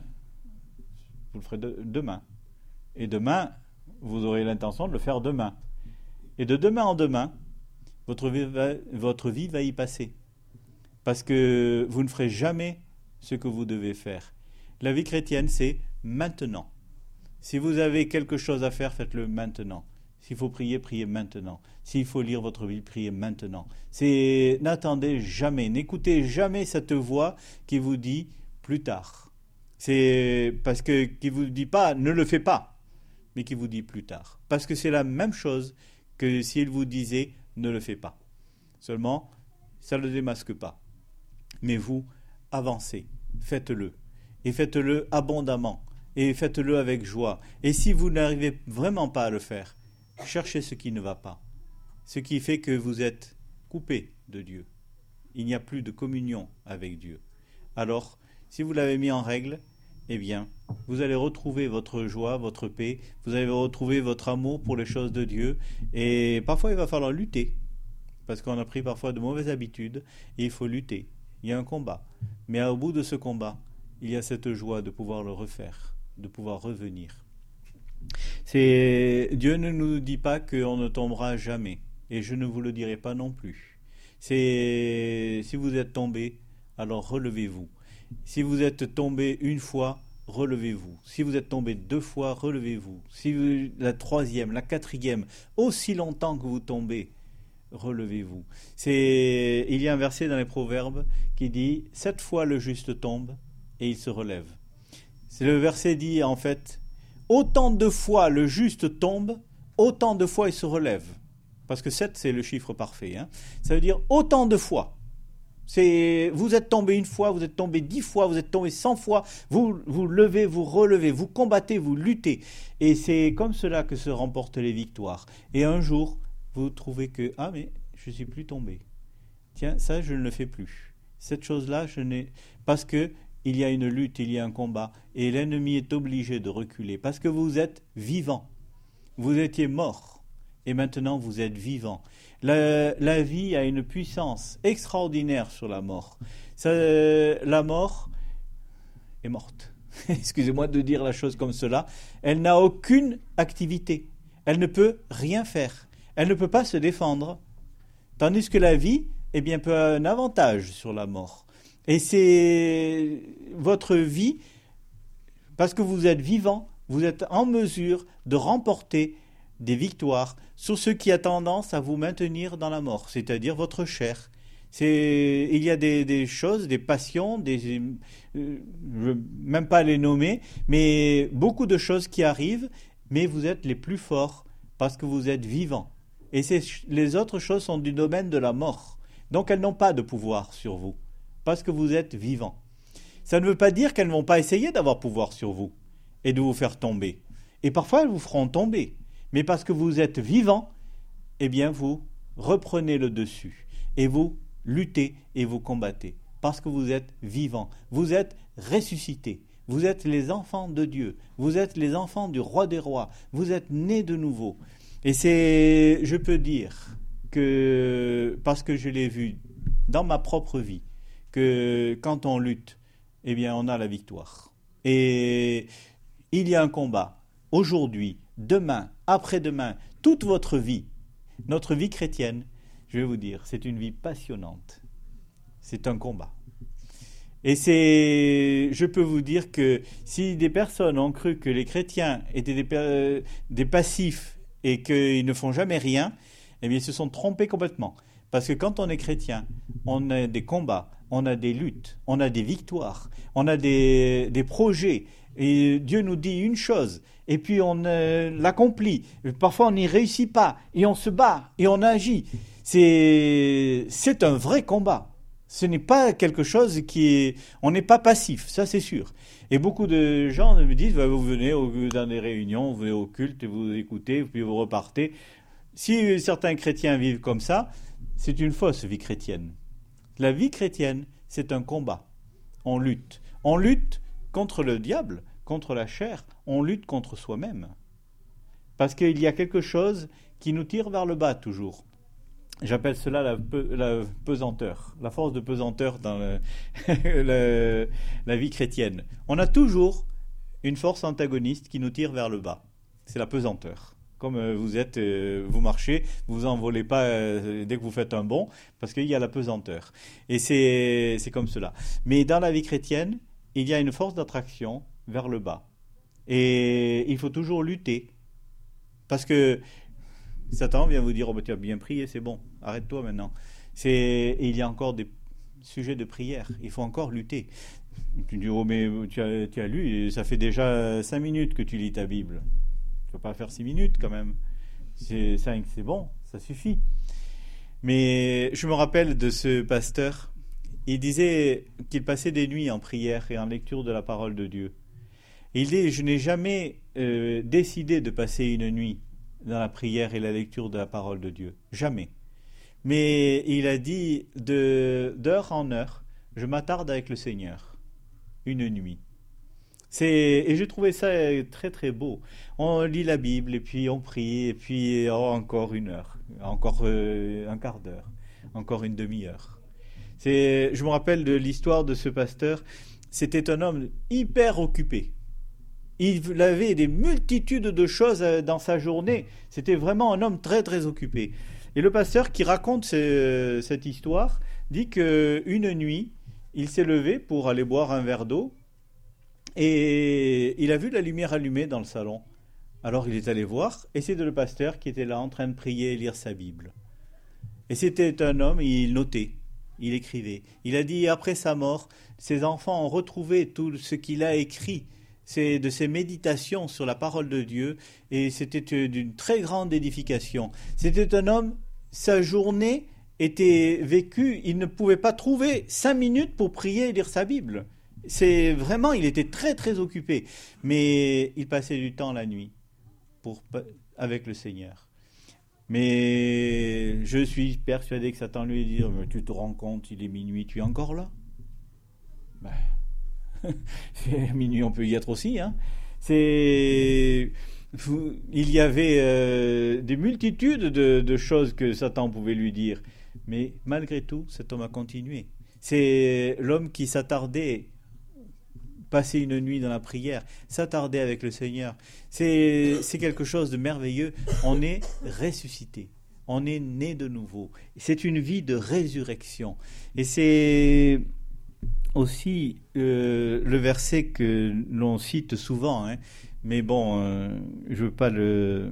[SPEAKER 1] vous le ferez de, demain. Et demain, vous aurez l'intention de le faire demain. Et de demain en demain, votre vie va, votre vie va y passer. Parce que vous ne ferez jamais ce que vous devez faire. La vie chrétienne, c'est maintenant. Si vous avez quelque chose à faire, faites-le maintenant. S'il faut prier, priez maintenant. S'il faut lire votre Bible, priez maintenant. C'est, n'attendez jamais, n'écoutez jamais cette voix qui vous dit plus tard. C'est parce que qui vous dit pas ne le fais pas, mais qui vous dit plus tard. Parce que c'est la même chose que s'il vous disait ne le fais pas. Seulement, ça ne le démasque pas. Mais vous, avancez, faites-le. Et faites-le abondamment. Et faites-le avec joie. Et si vous n'arrivez vraiment pas à le faire, cherchez ce qui ne va pas. Ce qui fait que vous êtes coupé de Dieu. Il n'y a plus de communion avec Dieu. Alors, si vous l'avez mis en règle, eh bien, vous allez retrouver votre joie, votre paix, vous allez retrouver votre amour pour les choses de Dieu. Et parfois, il va falloir lutter. Parce qu'on a pris parfois de mauvaises habitudes et il faut lutter. Il y a un combat. Mais au bout de ce combat, il y a cette joie de pouvoir le refaire, de pouvoir revenir. C'est... Dieu ne nous dit pas qu'on ne tombera jamais. Et je ne vous le dirai pas non plus. C'est... Si vous êtes tombé, alors relevez-vous. Si vous êtes tombé une fois, relevez-vous. Si vous êtes tombé deux fois, relevez-vous. Si vous... la troisième, la quatrième, aussi longtemps que vous tombez, relevez-vous. C'est... Il y a un verset dans les Proverbes qui dit « Sept fois le juste tombe et il se relève ». C'est le verset dit en fait « Autant de fois le juste tombe, autant de fois il se relève ». Parce que sept, c'est le chiffre parfait. Hein. Ça veut dire autant de fois. C'est, vous êtes tombé une fois, vous êtes tombé dix fois, vous êtes tombé cent fois, vous vous levez, vous relevez, vous combattez, vous luttez. Et c'est comme cela que se remportent les victoires. Et un jour, vous trouvez que, ah mais je ne suis plus tombé. Tiens, ça je ne le fais plus. Cette chose-là, je n'ai... Parce que il y a une lutte, il y a un combat. Et l'ennemi est obligé de reculer. Parce que vous êtes vivant. Vous étiez mort. Et maintenant, vous êtes vivant. La, la vie a une puissance extraordinaire sur la mort. Ça, la mort est morte. Excusez-moi de dire la chose comme cela. Elle n'a aucune activité. Elle ne peut rien faire. Elle ne peut pas se défendre. Tandis que la vie, eh bien, peut avoir un avantage sur la mort. Et c'est votre vie, parce que vous êtes vivant, vous êtes en mesure de remporter des victoires sur ce qui a tendance à vous maintenir dans la mort, c'est-à-dire votre chair. C'est, il y a des, des choses, des passions, des, euh, je ne veux même pas les nommer, mais beaucoup de choses qui arrivent, mais vous êtes les plus forts parce que vous êtes vivants. Et c'est, les autres choses sont du domaine de la mort. Donc elles n'ont pas de pouvoir sur vous, parce que vous êtes vivants. Ça ne veut pas dire qu'elles ne vont pas essayer d'avoir pouvoir sur vous et de vous faire tomber. Et parfois elles vous feront tomber. Mais parce que vous êtes vivant, eh bien vous reprenez le dessus et vous luttez et vous combattez. Parce que vous êtes vivant, vous êtes ressuscités, vous êtes les enfants de Dieu, vous êtes les enfants du roi des rois, vous êtes nés de nouveau. Et c'est, je peux dire que, parce que je l'ai vu dans ma propre vie, que quand on lutte, eh bien on a la victoire. Et il y a un combat aujourd'hui, demain, après-demain, toute votre vie, notre vie chrétienne, je vais vous dire, c'est une vie passionnante. C'est un combat. Et c'est, je peux vous dire que si des personnes ont cru que les chrétiens étaient des, des passifs et qu'ils ne font jamais rien, eh bien ils se sont trompés complètement. Parce que quand on est chrétien, on a des combats, on a des luttes, on a des victoires, on a des, des projets. Et Dieu nous dit une chose, et puis on euh, l'accomplit. Parfois on n'y réussit pas, et on se bat, et on agit. C'est, c'est un vrai combat. Ce n'est pas quelque chose qui est... On n'est pas passif, ça c'est sûr. Et beaucoup de gens me disent, bah, vous venez au, dans des réunions, vous venez au culte, et vous écoutez, puis vous repartez. Si certains chrétiens vivent comme ça, c'est une fausse vie chrétienne. La vie chrétienne, c'est un combat. On lutte. On lutte contre le diable, contre la chair, on lutte contre soi-même. Parce qu'il y a quelque chose qui nous tire vers le bas toujours. J'appelle cela la, pe- la pesanteur, la force de pesanteur dans le, le, la vie chrétienne. On a toujours une force antagoniste qui nous tire vers le bas. C'est la pesanteur. Comme euh, vous êtes, euh, vous marchez, vous vous envolez pas euh, dès que vous faites un bond, parce qu'il y a la pesanteur. Et c'est, c'est comme cela. Mais dans la vie chrétienne, il y a une force d'attraction vers le bas. Et il faut toujours lutter. Parce que Satan vient vous dire, oh, bah, tu as bien prié, c'est bon, arrête-toi maintenant. C'est, et il y a encore des sujets de prière, il faut encore lutter. Tu dis, oh, mais tu as, tu as lu, ça fait déjà cinq minutes que tu lis ta Bible. Tu ne vas pas faire six minutes quand même. C'est cinq, c'est bon, ça suffit. Mais je me rappelle de ce pasteur, il disait qu'il passait des nuits en prière et en lecture de la parole de Dieu. Et il dit, je n'ai jamais euh, décidé de passer une nuit dans la prière et la lecture de la parole de Dieu. Jamais. Mais il a dit, de, d'heure en heure, je m'attarde avec le Seigneur. Une nuit. C'est, et j'ai trouvé ça très très beau. On lit la Bible, et puis on prie, et puis oh, encore une heure, encore euh, un quart d'heure, encore une demi-heure. C'est, je me rappelle de l'histoire de ce pasteur. C'était un homme hyper occupé. Il avait des multitudes de choses dans sa journée. C'était vraiment un homme très très occupé. Et le pasteur qui raconte ce, cette histoire dit qu'une nuit, il s'est levé pour aller boire un verre d'eau et il a vu la lumière allumée dans le salon. Alors il est allé voir et c'est le pasteur qui était là en train de prier et lire sa Bible. Et c'était un homme, il notait, il écrivait. Il a dit après sa mort, ses enfants ont retrouvé tout ce qu'il a écrit. C'est de ses méditations sur la parole de Dieu et c'était d'une très grande édification. C'était un homme, sa journée était vécue, il ne pouvait pas trouver cinq minutes pour prier et lire sa Bible. C'est vraiment, il était très très occupé, mais il passait du temps la nuit pour, avec le Seigneur. Mais je suis persuadé que Satan lui dit, mais tu te rends compte, il est minuit, tu es encore là? Ben... minuit, on peut y être aussi. Hein. C'est... Il y avait euh, des multitudes de, de choses que Satan pouvait lui dire. Mais malgré tout, cet homme a continué. C'est l'homme qui s'attardait, passer une nuit dans la prière, s'attarder avec le Seigneur. C'est, c'est quelque chose de merveilleux. On est ressuscité. On est né de nouveau. C'est une vie de résurrection. Et c'est... aussi euh, le verset que l'on cite souvent, hein, mais bon, euh, je veux pas le...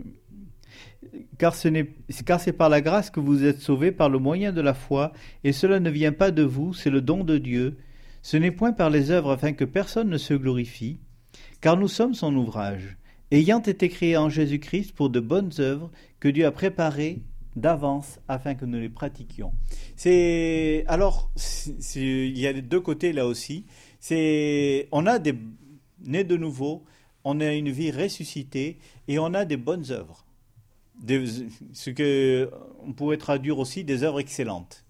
[SPEAKER 1] Car, ce n'est... Car c'est par la grâce que vous êtes sauvés par le moyen de la foi, et cela ne vient pas de vous, c'est le don de Dieu. Ce n'est point par les œuvres afin que personne ne se glorifie, car nous sommes son ouvrage, ayant été créés en Jésus-Christ pour de bonnes œuvres que Dieu a préparées d'avance afin que nous les pratiquions. C'est alors c'est, c'est, il y a les deux côtés là aussi. C'est on a des nés de nouveau, on a une vie ressuscitée et on a des bonnes œuvres. Des, ce que on pourrait traduire aussi des œuvres excellentes.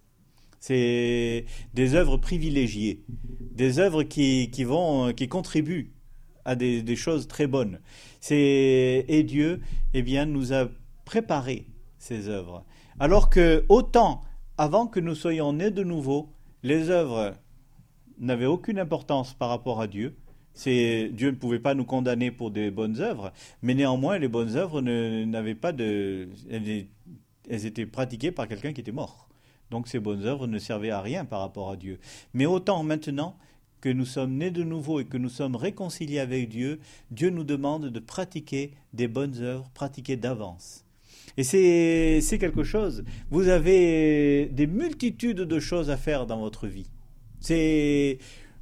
[SPEAKER 1] C'est des œuvres privilégiées, des œuvres qui qui vont qui contribuent à des, des choses très bonnes. C'est et Dieu eh bien nous a préparé ces œuvres. Alors que autant avant que nous soyons nés de nouveau, les œuvres n'avaient aucune importance par rapport à Dieu. C'est, Dieu ne pouvait pas nous condamner pour des bonnes œuvres, mais néanmoins les bonnes œuvres ne, n'avaient pas de, elles, elles étaient pratiquées par quelqu'un qui était mort. Donc ces bonnes œuvres ne servaient à rien par rapport à Dieu. Mais autant maintenant que nous sommes nés de nouveau et que nous sommes réconciliés avec Dieu, Dieu nous demande de pratiquer des bonnes œuvres, pratiquer d'avance. Et c'est, c'est quelque chose. Vous avez des multitudes de choses à faire dans votre vie. C'est,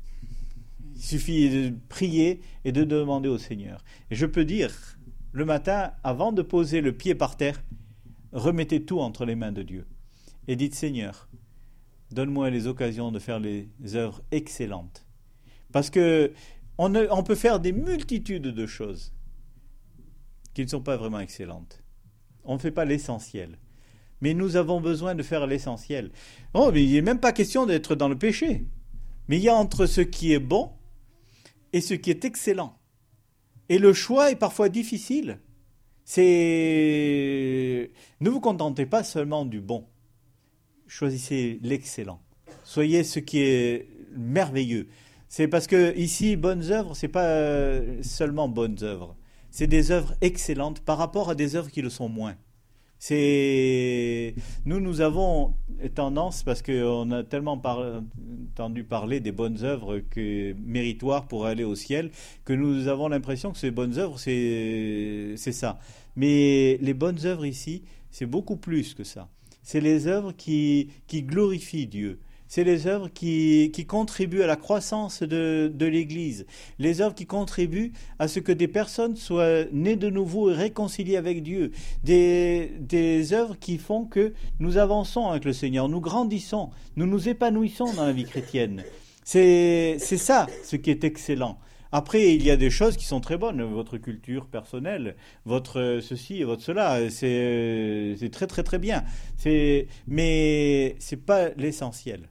[SPEAKER 1] il suffit de prier et de demander au Seigneur. Et je peux dire, le matin, avant de poser le pied par terre, remettez tout entre les mains de Dieu. Et dites, Seigneur, donne-moi les occasions de faire les œuvres excellentes. Parce que on, ne, on peut faire des multitudes de choses qui ne sont pas vraiment excellentes. On ne fait pas l'essentiel. Mais nous avons besoin de faire l'essentiel. Oh, mais il n'est même pas question d'être dans le péché. Mais il y a entre ce qui est bon et ce qui est excellent. Et le choix est parfois difficile. C'est... Ne vous contentez pas seulement du bon. Choisissez l'excellent. Soyez ce qui est merveilleux. C'est parce que ici, bonnes œuvres, c'est pas seulement bonnes œuvres. C'est des œuvres excellentes par rapport à des œuvres qui le sont moins. C'est... Nous, nous avons tendance, parce qu'on a tellement par... entendu parler des bonnes œuvres que... méritoires pour aller au ciel, que nous avons l'impression que ces bonnes œuvres, c'est, c'est ça. Mais les bonnes œuvres ici, c'est beaucoup plus que ça. C'est les œuvres qui, qui glorifient Dieu. C'est les œuvres qui, qui contribuent à la croissance de, de l'Église. Les œuvres qui contribuent à ce que des personnes soient nées de nouveau et réconciliées avec Dieu. Des, des œuvres qui font que nous avançons avec le Seigneur, nous grandissons, nous nous épanouissons dans la vie chrétienne. C'est, c'est ça ce qui est excellent. Après, il y a des choses qui sont très bonnes, votre culture personnelle, votre ceci et votre cela, c'est, c'est très très très bien. C'est, mais ce n'est pas l'essentiel.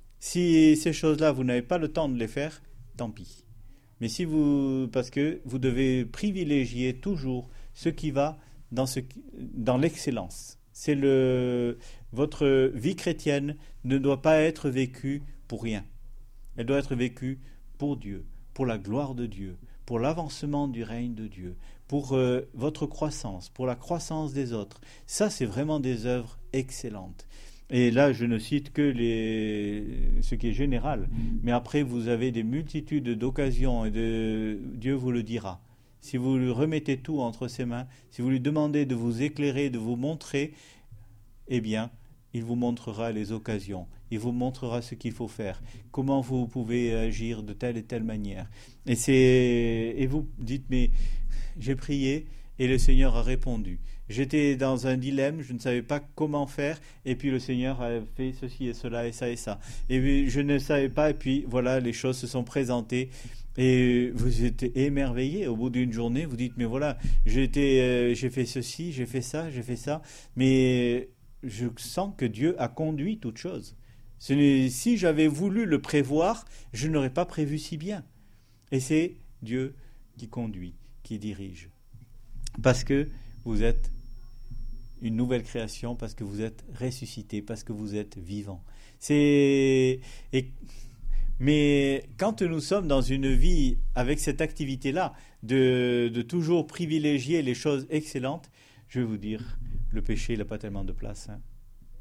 [SPEAKER 1] Si ces choses-là, vous n'avez pas le temps de les faire, tant pis. Mais si vous, parce que vous devez privilégier toujours ce qui va dans, ce, dans l'excellence. C'est le, votre vie chrétienne ne doit pas être vécue pour rien. Elle doit être vécue pour Dieu, pour la gloire de Dieu, pour l'avancement du règne de Dieu, pour euh, votre croissance, pour la croissance des autres. Ça, c'est vraiment des œuvres excellentes. Et là, je ne cite que les, ce qui est général. Mais après, vous avez des multitudes d'occasions et de, Dieu vous le dira. Si vous lui remettez tout entre ses mains, si vous lui demandez de vous éclairer, de vous montrer, eh bien, il vous montrera les occasions. Il vous montrera ce qu'il faut faire, comment vous pouvez agir de telle et telle manière. Et, c'est, et vous dites, mais j'ai prié et le Seigneur a répondu. J'étais dans un dilemme, je ne savais pas comment faire, et puis le Seigneur a fait ceci et cela et ça et ça. Et puis, je ne savais pas, et puis voilà, les choses se sont présentées. Et vous êtes émerveillé au bout d'une journée, vous dites, mais voilà, j'ai, été, euh, j'ai fait ceci, j'ai fait ça, j'ai fait ça, mais je sens que Dieu a conduit toutes choses. Si j'avais voulu le prévoir, je n'aurais pas prévu si bien. Et c'est Dieu qui conduit, qui dirige. Parce que vous êtes une nouvelle création, parce que vous êtes ressuscité, parce que vous êtes vivant. C'est... Et... Mais quand nous sommes dans une vie avec cette activité-là, de, de toujours privilégier les choses excellentes, je vais vous dire, le péché n'a pas tellement de place, hein.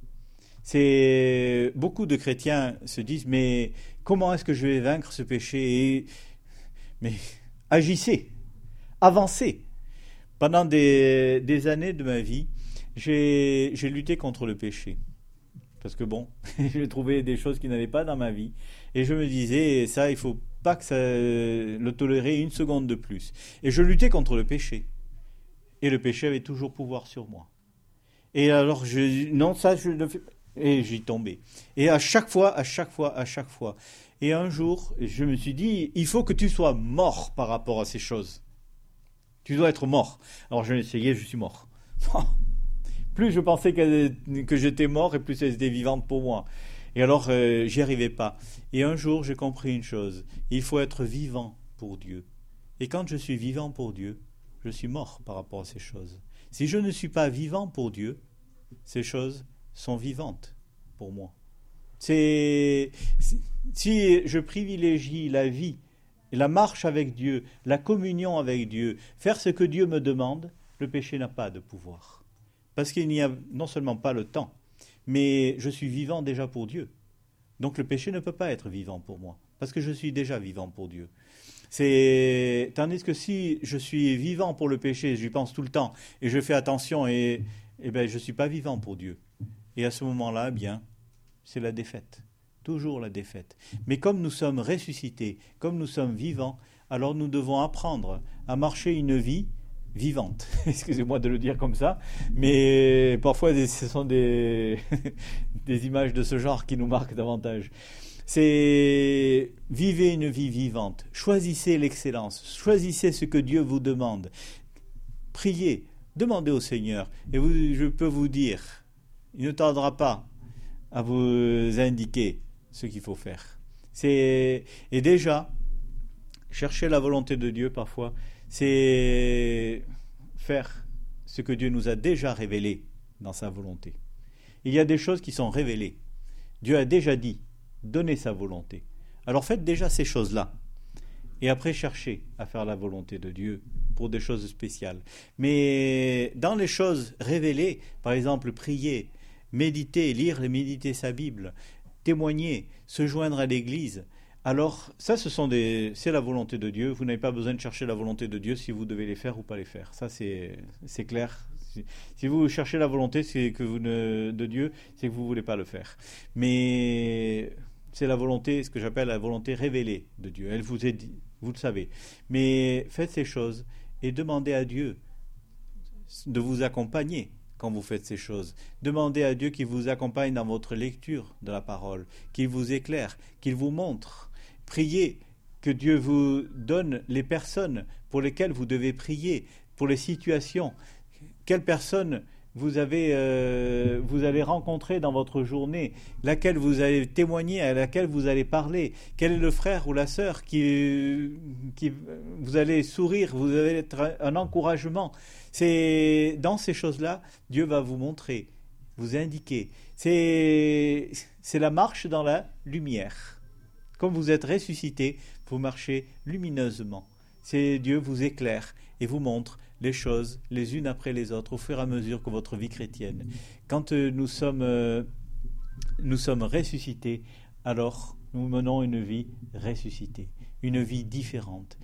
[SPEAKER 1] C'est, beaucoup de chrétiens se disent, mais comment est-ce que je vais vaincre ce péché? Et, mais agissez, avancez. Pendant des, des années de ma vie, j'ai, j'ai lutté contre le péché. Parce que bon, j'ai trouvé des choses qui n'allaient pas dans ma vie. Et je me disais, ça, il ne faut pas que ça, le tolérer une seconde de plus. Et je luttais contre le péché. Et le péché avait toujours pouvoir sur moi. Et alors, je, non, ça, je ne fais pas. Et j'y tombais. Et à chaque fois, à chaque fois, à chaque fois. Et un jour, je me suis dit, il faut que tu sois mort par rapport à ces choses. Tu dois être mort. Alors j'ai essayé, je suis mort. Plus je pensais que, que j'étais mort, et plus elle était vivante pour moi. Et alors, euh, j'y arrivais pas. Et un jour, j'ai compris une chose. Il faut être vivant pour Dieu. Et quand je suis vivant pour Dieu, je suis mort par rapport à ces choses. Si je ne suis pas vivant pour Dieu, ces choses sont vivantes pour moi. C'est, si je privilégie la vie, la marche avec Dieu, la communion avec Dieu, faire ce que Dieu me demande, le péché n'a pas de pouvoir. Parce qu'il n'y a non seulement pas le temps, mais je suis vivant déjà pour Dieu. Donc le péché ne peut pas être vivant pour moi, parce que je suis déjà vivant pour Dieu. C'est... Tandis que si je suis vivant pour le péché, j'y pense tout le temps, et je fais attention, et, et ben, je ne suis pas vivant pour Dieu. Et à ce moment-là, eh bien, c'est la défaite. Toujours la défaite. Mais comme nous sommes ressuscités, comme nous sommes vivants, alors nous devons apprendre à marcher une vie vivante. Excusez-moi de le dire comme ça, mais parfois ce sont des, des images de ce genre qui nous marquent davantage. C'est vivez une vie vivante. Choisissez l'excellence. Choisissez ce que Dieu vous demande. Priez, demandez au Seigneur. Et vous, je peux vous dire, il ne tardera pas à vous indiquer ce qu'il faut faire. C'est, et déjà, chercher la volonté de Dieu parfois, c'est faire ce que Dieu nous a déjà révélé dans sa volonté. Il y a des choses qui sont révélées. Dieu a déjà dit, donnez sa volonté. Alors faites déjà ces choses-là. Et après, cherchez à faire la volonté de Dieu pour des choses spéciales. Mais dans les choses révélées, par exemple, prier, méditer, lire et méditer sa Bible, témoigner, se joindre à l'Église, alors ça, ce sont des, c'est la volonté de Dieu. Vous n'avez pas besoin de chercher la volonté de Dieu si vous devez les faire ou pas les faire. Ça, c'est, c'est clair. Si, si vous cherchez la volonté c'est que vous ne, de Dieu, c'est que vous ne voulez pas le faire. Mais c'est la volonté, ce que j'appelle la volonté révélée de Dieu. Elle vous est dit, vous le savez. Mais faites ces choses et demandez à Dieu de vous accompagner quand vous faites ces choses. Demandez à Dieu qu'il vous accompagne dans votre lecture de la parole, qu'il vous éclaire, qu'il vous montre. Priez que Dieu vous donne les personnes pour lesquelles vous devez prier, pour les situations. Quelle personne vous avez, euh, vous allez rencontrer dans votre journée, laquelle vous allez témoigner, à laquelle vous allez parler. Quel est le frère ou la sœur qui, qui vous allez sourire, vous allez être un encouragement. C'est dans ces choses-là, Dieu va vous montrer, vous indiquer. C'est, c'est la marche dans la lumière. Comme vous êtes ressuscité, vous marchez lumineusement. C'est Dieu vous éclaire et vous montre les choses les unes après les autres au fur et à mesure que votre vie chrétienne. Quand euh, nous sommes euh, nous sommes ressuscités, alors nous menons une vie ressuscitée, une vie différente.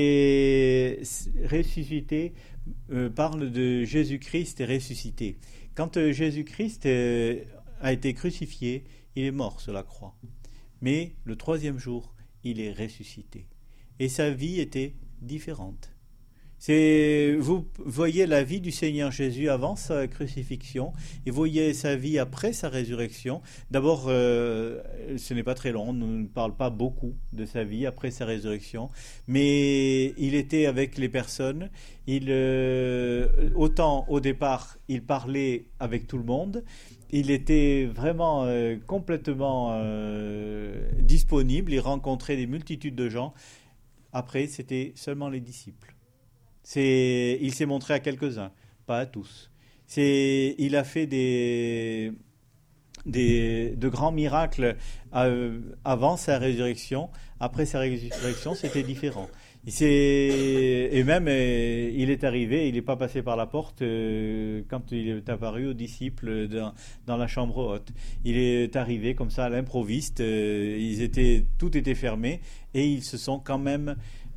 [SPEAKER 1] C'est, c'est ressuscité euh, parle de Jésus-Christ ressuscité. Quand euh, Jésus-Christ euh, a été crucifié, il est mort sur la croix. Mais le troisième jour, il est ressuscité. Et sa vie était différente. C'est, vous voyez la vie du Seigneur Jésus avant sa crucifixion et vous voyez sa vie après sa résurrection. D'abord, euh, ce n'est pas très long, on ne parle pas beaucoup de sa vie après sa résurrection, mais il était avec les personnes. Il, euh, autant au départ, il parlait avec tout le monde. Il était vraiment euh, complètement euh, disponible, il rencontrait des multitudes de gens. Après, c'était seulement les disciples. C'est, il s'est montré à quelques-uns, pas à tous. C'est, il a fait des, des, de grands miracles euh, avant sa résurrection. Après sa résurrection, c'était différent. Il s'est, et même, euh, il est arrivé, il n'est pas passé par la porte euh, quand il est apparu aux disciples dans, dans la chambre haute. Il est arrivé comme ça à l'improviste. Euh, ils étaient, tout était fermé et ils se sont quand même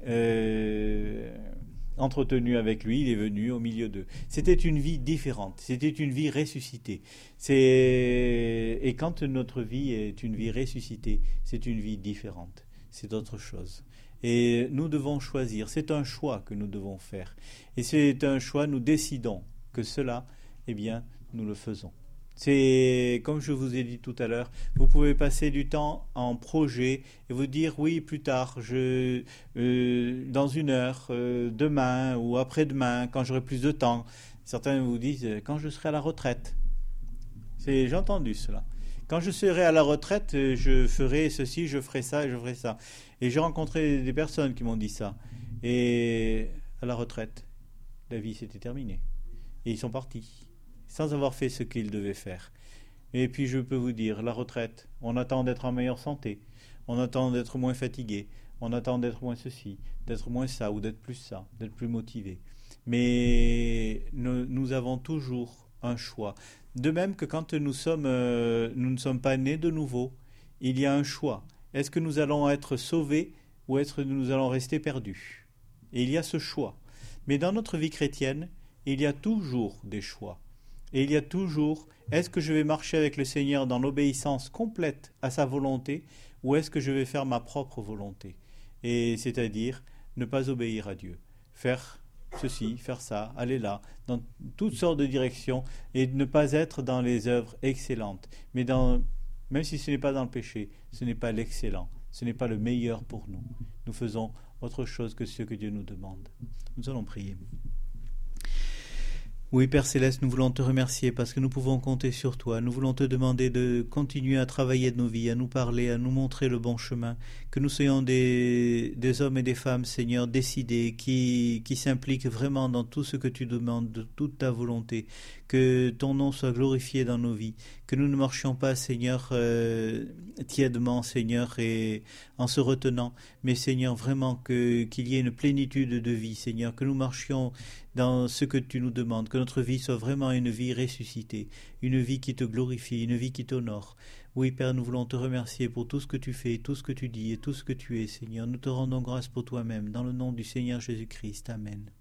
[SPEAKER 1] euh, entretenu avec lui, il est venu au milieu d'eux. C'était une vie différente, c'était une vie ressuscitée. C'est... Et quand notre vie est une vie ressuscitée, c'est une vie différente, c'est autre chose. Et nous devons choisir, c'est un choix que nous devons faire. Et c'est un choix, nous décidons que cela, eh bien, nous le faisons. C'est, comme je vous ai dit tout à l'heure, vous pouvez passer du temps en projet et vous dire oui, plus tard, je, euh, dans une heure, euh, demain ou après-demain, quand j'aurai plus de temps. Certains vous disent quand je serai à la retraite. C'est, j'ai entendu cela. Quand je serai à la retraite, je ferai ceci, je ferai ça et je ferai ça. Et j'ai rencontré des personnes qui m'ont dit ça. Et à la retraite, la vie s'était terminée. Et ils sont partis, sans avoir fait ce qu'ils devaient faire. Et puis je peux vous dire, la retraite, on attend d'être en meilleure santé, on attend d'être moins fatigué, on attend d'être moins ceci, d'être moins ça, ou d'être plus ça, d'être plus motivé. Mais nous, nous avons toujours un choix. De même que quand nous, sommes, euh, nous ne sommes pas nés de nouveau, il y a un choix. Est-ce que nous allons être sauvés ou est-ce que nous allons rester perdus? Et il y a ce choix. Mais dans notre vie chrétienne, il y a toujours des choix. Et il y a toujours, est-ce que je vais marcher avec le Seigneur dans l'obéissance complète à sa volonté ou est-ce que je vais faire ma propre volonté? Et c'est-à-dire ne pas obéir à Dieu, faire ceci, faire ça, aller là, dans toutes sortes de directions et ne pas être dans les œuvres excellentes. Mais dans, même si ce n'est pas dans le péché, ce n'est pas l'excellent, ce n'est pas le meilleur pour nous. Nous faisons autre chose que ce que Dieu nous demande. Nous allons prier. Oui, Père Céleste, nous voulons te remercier parce que nous pouvons compter sur toi. Nous voulons te demander de continuer à travailler de nos vies, à nous parler, à nous montrer le bon chemin. Que nous soyons des, des hommes et des femmes, Seigneur, décidés, qui, qui s'impliquent vraiment dans tout ce que tu demandes, de toute ta volonté. Que ton nom soit glorifié dans nos vies. Que nous ne marchions pas, Seigneur, euh, tièdement, Seigneur, et en se retenant. Mais, Seigneur, vraiment que, qu'il y ait une plénitude de vie, Seigneur. Que nous marchions dans ce que tu nous demandes, que notre vie soit vraiment une vie ressuscitée, une vie qui te glorifie, une vie qui t'honore. Oui, Père, nous voulons te remercier pour tout ce que tu fais, tout ce que tu dis et tout ce que tu es, Seigneur. Nous te rendons grâce pour toi-même, dans le nom du Seigneur Jésus-Christ. Amen.